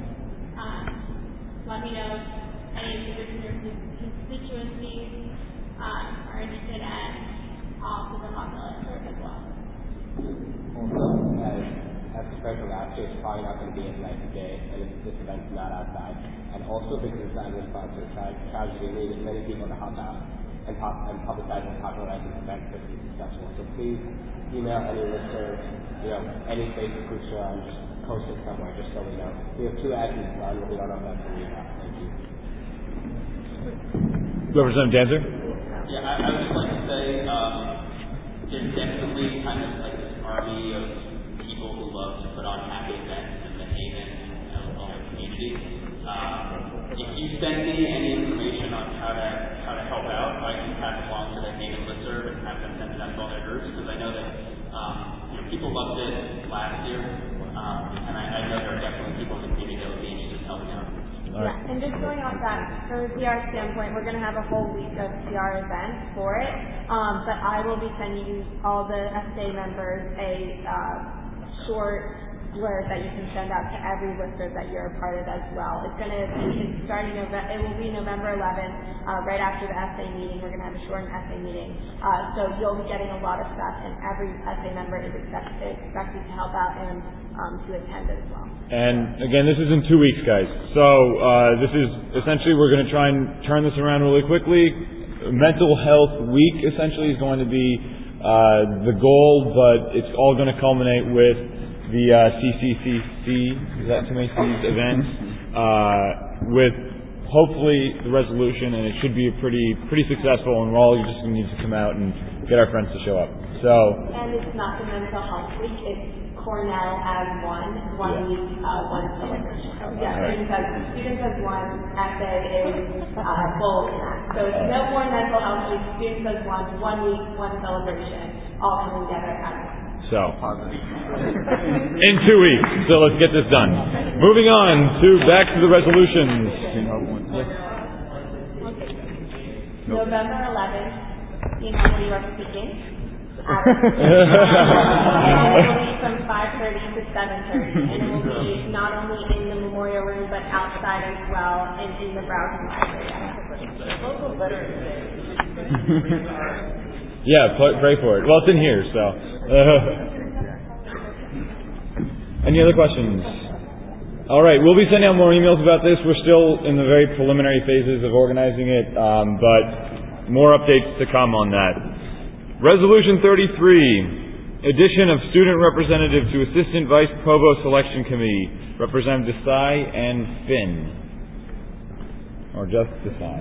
[SPEAKER 2] let me know if any of your constituencies are interested, and I'll put them on the list as well.
[SPEAKER 17] Also, as compared to last year, it's probably not going to be as nice a day, and this event's not outside. And also because it's not in response to a tragedy, we need many people to help out and publicize and popularize this event to be successful. So please email any listeners, any Facebook groups around, just post it somewhere just so we know. We have 2 admins on, but we don't know if that's going to be enough. Thank you.
[SPEAKER 3] Representative Dancer?
[SPEAKER 8] Yeah, I would just like to say there's definitely kind of like this army of people who love to put on happy events in the Haven and Arizona community. If you send me any information on how to help out, I can pass it along to the Haven listserv and have them send it out to all their groups, because I know that people loved it last year, and I know there are definitely people in the community that would be interested in helping out.
[SPEAKER 6] Yeah, and just going off that, from a PR standpoint, we're going to have a whole week of PR events for it, but I will be sending all the SA members a short blurb that you can send out to every listener that you're a part of as well. It will be November 11th, right after the SA meeting. We're going to have a shortened SA meeting. So you'll be getting a lot of stuff, and every SA member is expected to help out and to attend as well.
[SPEAKER 3] And again, this is in 2 weeks, guys. So this is essentially, we're going to try and turn this around really quickly. Mental Health Week essentially is going to be the goal, but it's all going to culminate with the CCCC, is that too many C's, event, with hopefully the resolution, and it should be pretty successful, and we're all just going to need to come out and get our friends to show up.
[SPEAKER 6] And it's not the Mental Health Week, it's Cornell as one week, one celebration. Students as one essay is full in that. So it's no more Mental Health Week, Students as one week, one celebration, all coming together at once.
[SPEAKER 3] So, in 2 weeks. So let's get this done. Moving on back to the resolutions.
[SPEAKER 6] November 11th, you know where you are speaking. It will be from 5:30 to 7:30, and it will be not only in the memorial room but outside as well, and in the Browson Library. Local Veterans Day.
[SPEAKER 3] Yeah, pray for it. Well, it's in here, so. Any other questions? All right, we'll be sending out more emails about this. We're still in the very preliminary phases of organizing it, but more updates to come on that. Resolution 33, addition of student representative to Assistant Vice Provost Selection Committee, Representative Desai and Finn. Or just Desai.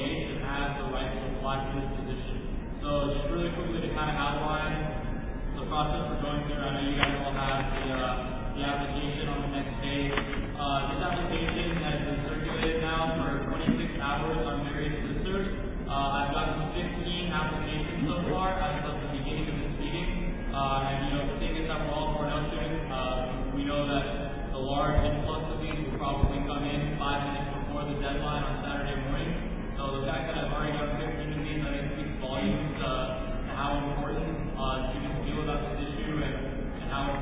[SPEAKER 12] So just really quickly to kind of outline the process we're going through. I know you guys all have the application on the next page. This application has been circulated now for 26 hours on various listservs. I've gotten 15 applications so far as of the beginning of this meeting. And seeing as how we're all Cornell students, we know that the large influx of these will probably come in 5 minutes before the deadline on Saturday morning. So the fact that I've already gotten 15 of these, I think speaks volumes to how important students feel about this issue and how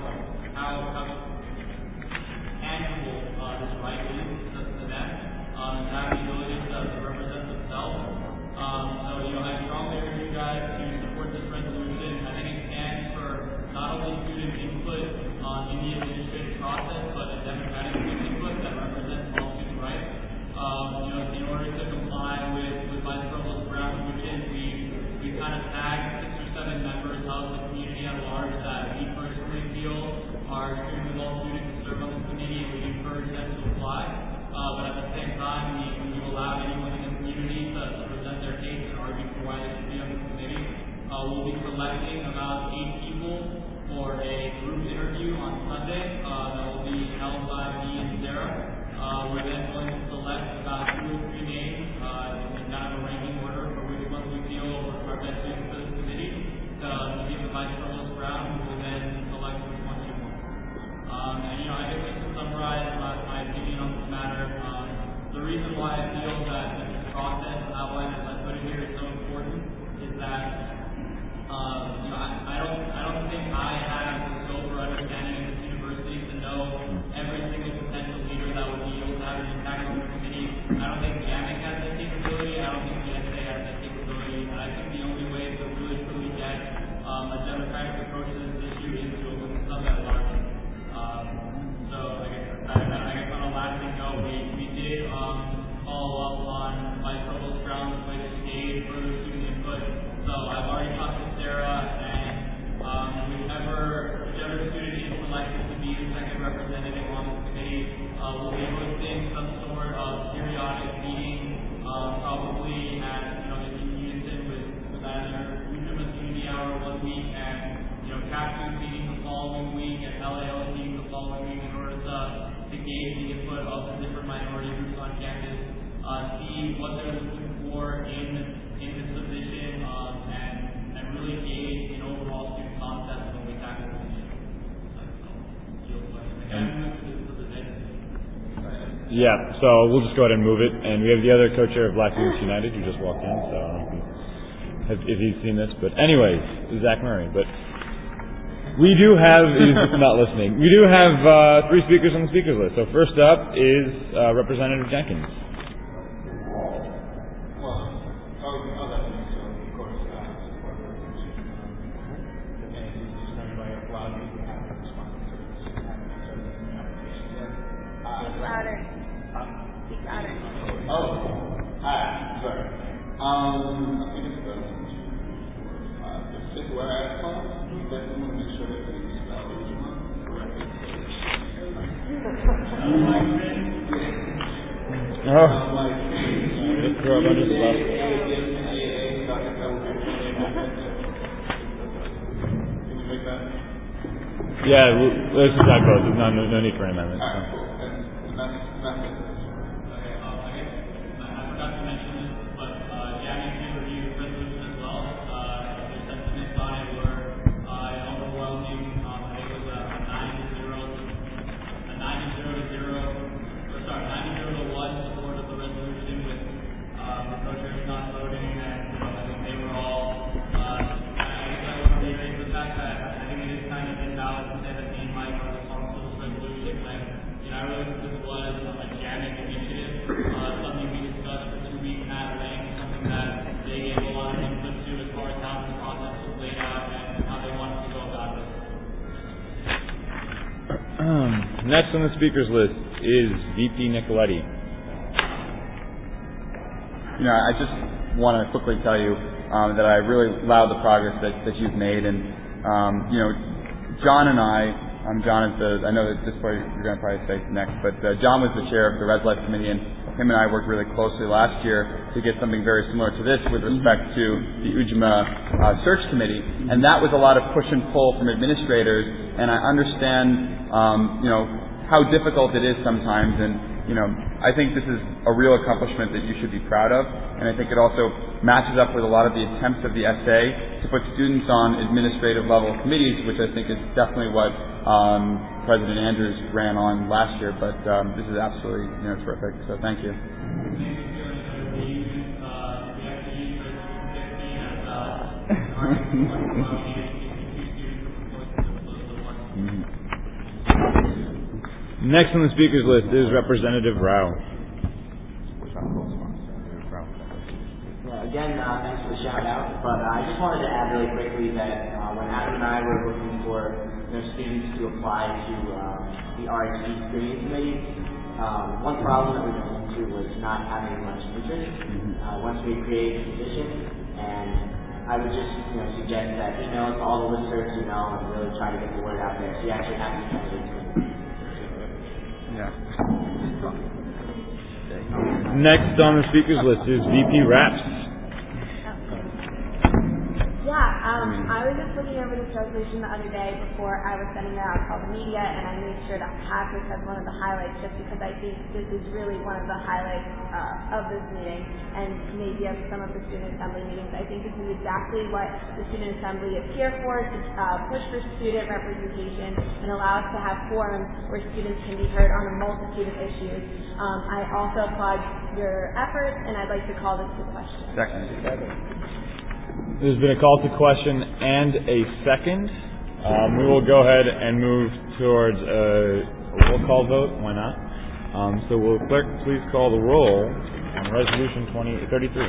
[SPEAKER 12] tangible this right is to them, and to have the ability to represent themselves. I strongly urge you guys to support this resolution. I think it stands for not only student input in the administrative process, but a democratic input that represents all student rights. In order to comply with Vice Provost Brown's wishes, we kind of tagged 6 or 7 members of the community at large that we personally feel are extremely well suited to serve on the committee, and we encourage them to apply. But at the same time, we've allowed anyone in the community to present their case and argue for why they should be on the committee. We'll be selecting about 8 people for a group interview on Sunday that will be held by me and Sarah. We're then going to select about 2 or 3 names in kind of a ranking order for which ones we feel are best suited for this committee to give the Vice Provost Brown, who will then select which ones you want. I guess just to summarize my opinion on this matter, the reason why I feel that this process outlined as I put it here is so important is that I don't think I have the scope or understanding of this university to know every single potential leader that would be able to have an impact on the committee. I don't think JAMIC has that capability. I don't think the SA has that capability. And I think the only way to really truly get a democratic approach to this issue is to open this up at large. I guess on a lasting note, we did follow up on Vice Provost Brown's way to stage further student input. So I've already talked to Sarah, and whichever student is selected to be the second representative on the committee, we'll be hosting some sort of periodic meeting, probably at in unison with either Utrecht Community Hour one week and CAPSUS meeting the following week and LAO meeting the following week in order to gauge the input of the different minority groups on campus, see what they're looking for in this position, and really gauge an overall student concept when we tackle this issue.
[SPEAKER 3] Yeah, so we'll just go ahead and move it. And we have the other co-chair of Black Students United who just walked in, so I don't know if he's seen this. But anyways, Zach Murray. But we do have, he's not listening, we do have 3 speakers on the speakers list. So first up is Representative Jenkins. Yeah, this is how it goes. There's no need for an amendment. Next on the speakers list is VP Nicoletti.
[SPEAKER 4] I just want to quickly tell you that I really laud the progress that you've made, and John and I John I know that this part you're going to probably say next, but John was the chair of the Res Life Committee, and him and I worked really closely last year to get something very similar to this with respect to the UJMA search committee, and that was a lot of push and pull from administrators, and I understand, how difficult it is sometimes, and I think this is a real accomplishment that you should be proud of, and I think it also matches up with a lot of the attempts of the SA to put students on administrative level committees, which I think is definitely what President Andrews ran on last year, but this is absolutely terrific, so thank you.
[SPEAKER 3] Next on the speakers list is Representative Rao.
[SPEAKER 14] Again, thanks for the shout out, but I just wanted to add really quickly that when Adam and I were looking for students to apply to the RSP screening committee, one problem that we ran into was not having much interest once we created the position, and I would just suggest that email to all the listservs and really try to get the word out there so you actually have these candidates.
[SPEAKER 3] Next on the speakers list is VP Raps.
[SPEAKER 6] I was just looking over this resolution the other day before I was sending it out to all the media, and I made sure that Patrick has one of the highlights just because I think this is really one of the highlights of this meeting, and maybe of some of the student assembly meetings. I think this is exactly what the student assembly is here for, to push for student representation and allow us to have forums where students can be heard on a multitude of issues. I also applaud your efforts, and I'd like to call this to question.
[SPEAKER 3] Second. There's been a call to question and a second. We will go ahead and move towards a roll call vote. Why not? So will the clerk please call the roll on Resolution 2033.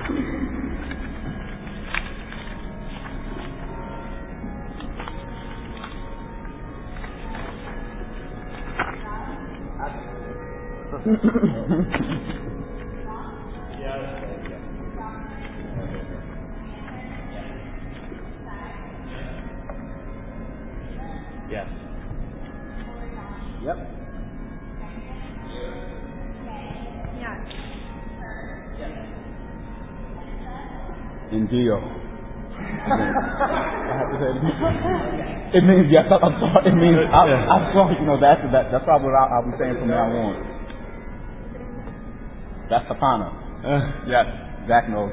[SPEAKER 5] Yes.
[SPEAKER 3] Yep.
[SPEAKER 9] Indio. It means yes. I'm sorry. It means I'm sorry. That's probably what I'll be saying from now on. That's Tapana.
[SPEAKER 4] Yes.
[SPEAKER 9] Zach knows.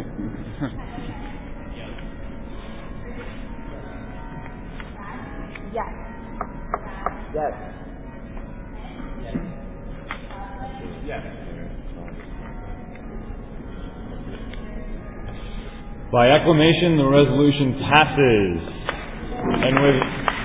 [SPEAKER 6] Yes.
[SPEAKER 14] Yes.
[SPEAKER 5] Yes.
[SPEAKER 3] By acclamation, the resolution passes. And with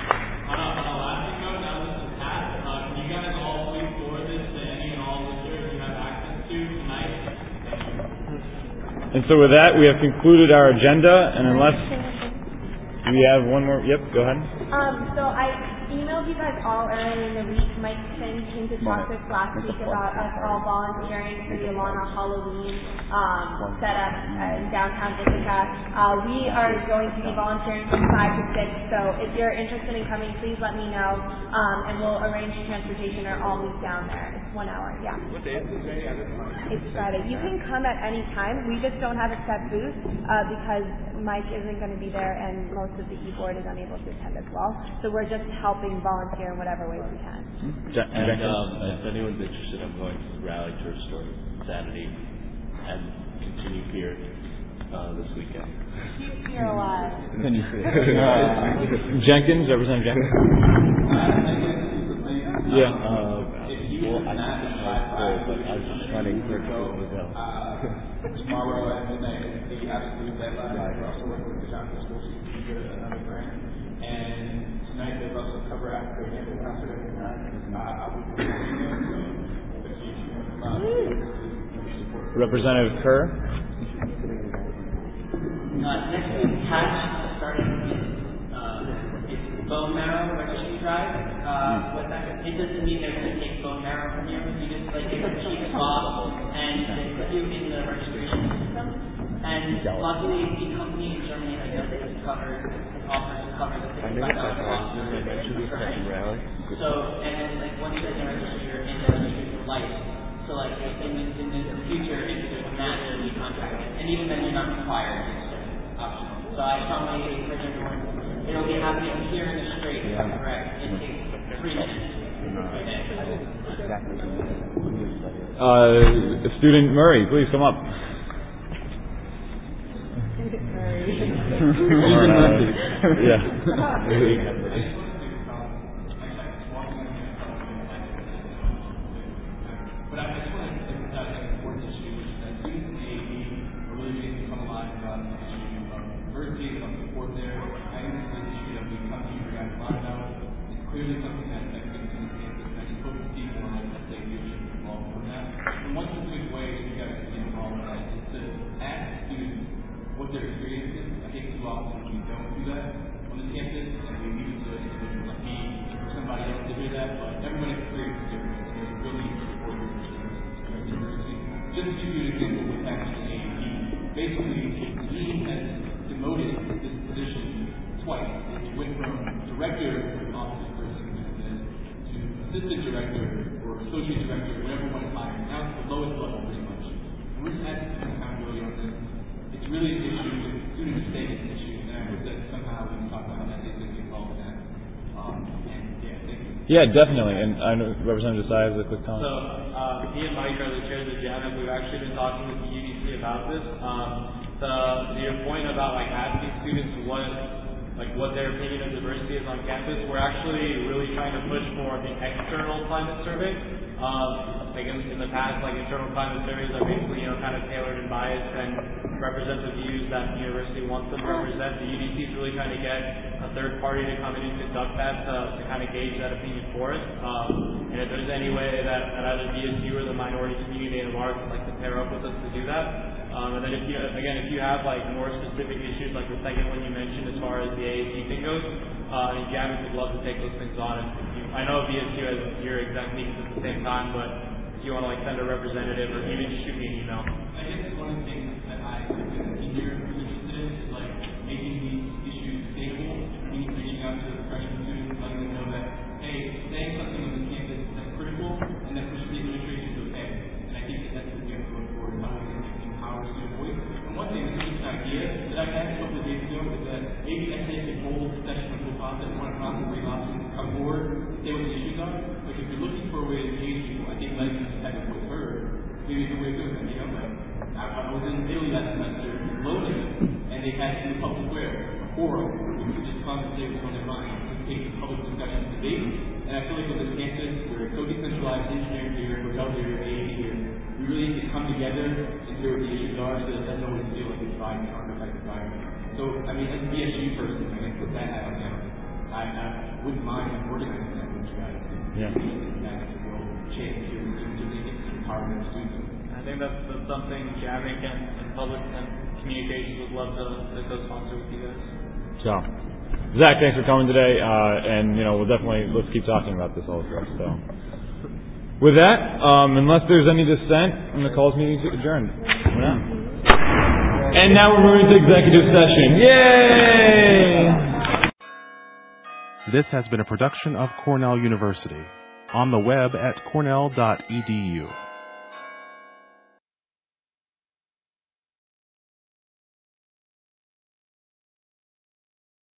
[SPEAKER 3] And so with that, we have concluded our agenda, and unless we have one more, yep, go ahead.
[SPEAKER 6] So I emailed you guys all earlier in the week. Mike Finn came to talk to us last week about us all volunteering for the Alana Halloween setup in downtown Ithaca. We are going to be volunteering from 5 to 6, so if you're interested in coming, please let me know, and we'll arrange transportation or I'll meet down there. It's 1 hour, yeah.
[SPEAKER 5] What day is it today?
[SPEAKER 6] It's Friday. You can come at any time. We just don't have a set booth because Mike isn't going to be there and most of the e-board is unable to attend as well. So we're just helping volunteer in whatever ways we can.
[SPEAKER 18] If anyone's interested, I'm going to the Rally Church Store Saturday and continue here this weekend.
[SPEAKER 6] Here a lot.
[SPEAKER 3] Jenkins, Representative Jenkins. Yeah.
[SPEAKER 18] Well, I think it's full, but I was just trying to encourage people to go.
[SPEAKER 10] Tomorrow at midnight is the absolute deadline. We're also working with the Johnson School System to get another grant. And tonight there's also cover after the concert at 9. I'll be
[SPEAKER 3] Representative Kerr.
[SPEAKER 14] Next week, Patch starting it's bone marrow registry drive. It doesn't mean they're going to take bone marrow from you. You just give them a cheap swab and they put you in the registration system. And luckily, the company in Germany, I guess,
[SPEAKER 8] offers to cover the $55 cost. So, and then like once you can register, you're in the registry for life. So like in the future, if there's a match, you'll be contracted, and even then you're not required. It's optional. So I strongly encourage everyone. It'll be happening here in the street. If I'm correct. It takes 3 minutes.
[SPEAKER 3] Student Murray, please come up.
[SPEAKER 7] But I just want to emphasize an important issue, which is that students in AAP are really beginning to come alive about the issue of diversity and of support there. I think this is an issue that we come to you guys a lot about. It's clearly something that affects the campus, and I just hope to see more of the state leadership involved from that. And one specific way that you guys can get involved in that is to ask students what their experience is. I think too often we don't do that on the campus, and we leave it to individuals like me or somebody else to do that, but everybody's experience is different, and there's really important diversity. Just to give you an example of what's happening in AAP, basically, the dean has demoted this position twice. It went from director office person to assistant director or associate director, whatever one is hired. Now it's the lowest level pretty much. And we're just asking for accountability on this. It's really an issue with student mistake is an issue, and I hope that somehow we can talk about how that is going to get involved in that. Thank you.
[SPEAKER 3] Yeah, definitely. And I know Representative Desai has a quick comment.
[SPEAKER 16] So, me and Mike are the chairs of JAMIC. We've actually been talking with the UDC about this. To your point about like asking students what their opinion of diversity is on campus, we're actually really trying to push for the external climate survey. Like in the past, like internal climate surveys are basically kind of tailored and biased and represent the views that the university wants them to represent. The UDC is really trying to get a third party to come in and conduct that to kind of gauge that opinion for us. And if there's any way that either BSU or the minority community at large would like to pair up with us to do that. And then if you have like more specific issues like the second one you mentioned as far as the AAC thing goes, JAMIC would love to take those things on. I know BSU has your exact meetings at the same time, but if you want to like send a representative or even just shoot me an email.
[SPEAKER 7] I guess one of the things that I think here is interested in is like making these issues sustainable, meaning reaching out to the freshman students, letting them know that, hey, saying something on the campus that's critical and that pushes the administration is okay. And I think that that's what we have to look for, how we can empower student voice. And one thing, this is just an idea that I had a couple of days ago, is that maybe I take a whole session of Wisconsin and one of the bring options come forward, say what the issues are. Like if you're looking for a way to engage people, I think letting them just have a voice heard, maybe it's a way to do it. I was in Italy last semester in Lodi, and they had in the public square a forum where you could just come and say what's on their mind, participate in public discussion and debate. And I feel like on this campus, we're so decentralized, engineering here, hotel here, AAD here, we really need to come together and hear what the issues are so that no one feels like it's dividing our environment. So, I mean, as a BSU person, I can put that hat on now. I wouldn't mind organizing that with you guys.
[SPEAKER 3] Yeah.
[SPEAKER 7] That is a real chance to really empower the students.
[SPEAKER 16] I think that's something JAMIC and public and communications would love to co-sponsor with you guys.
[SPEAKER 3] So, Zach, thanks for coming today, and let's keep talking about this all the time. So, with that, unless there's any dissent, I'm going to call this meeting adjourned. And now we're moving to executive session. Yay!
[SPEAKER 19] This has been a production of Cornell University. On the web at cornell.edu.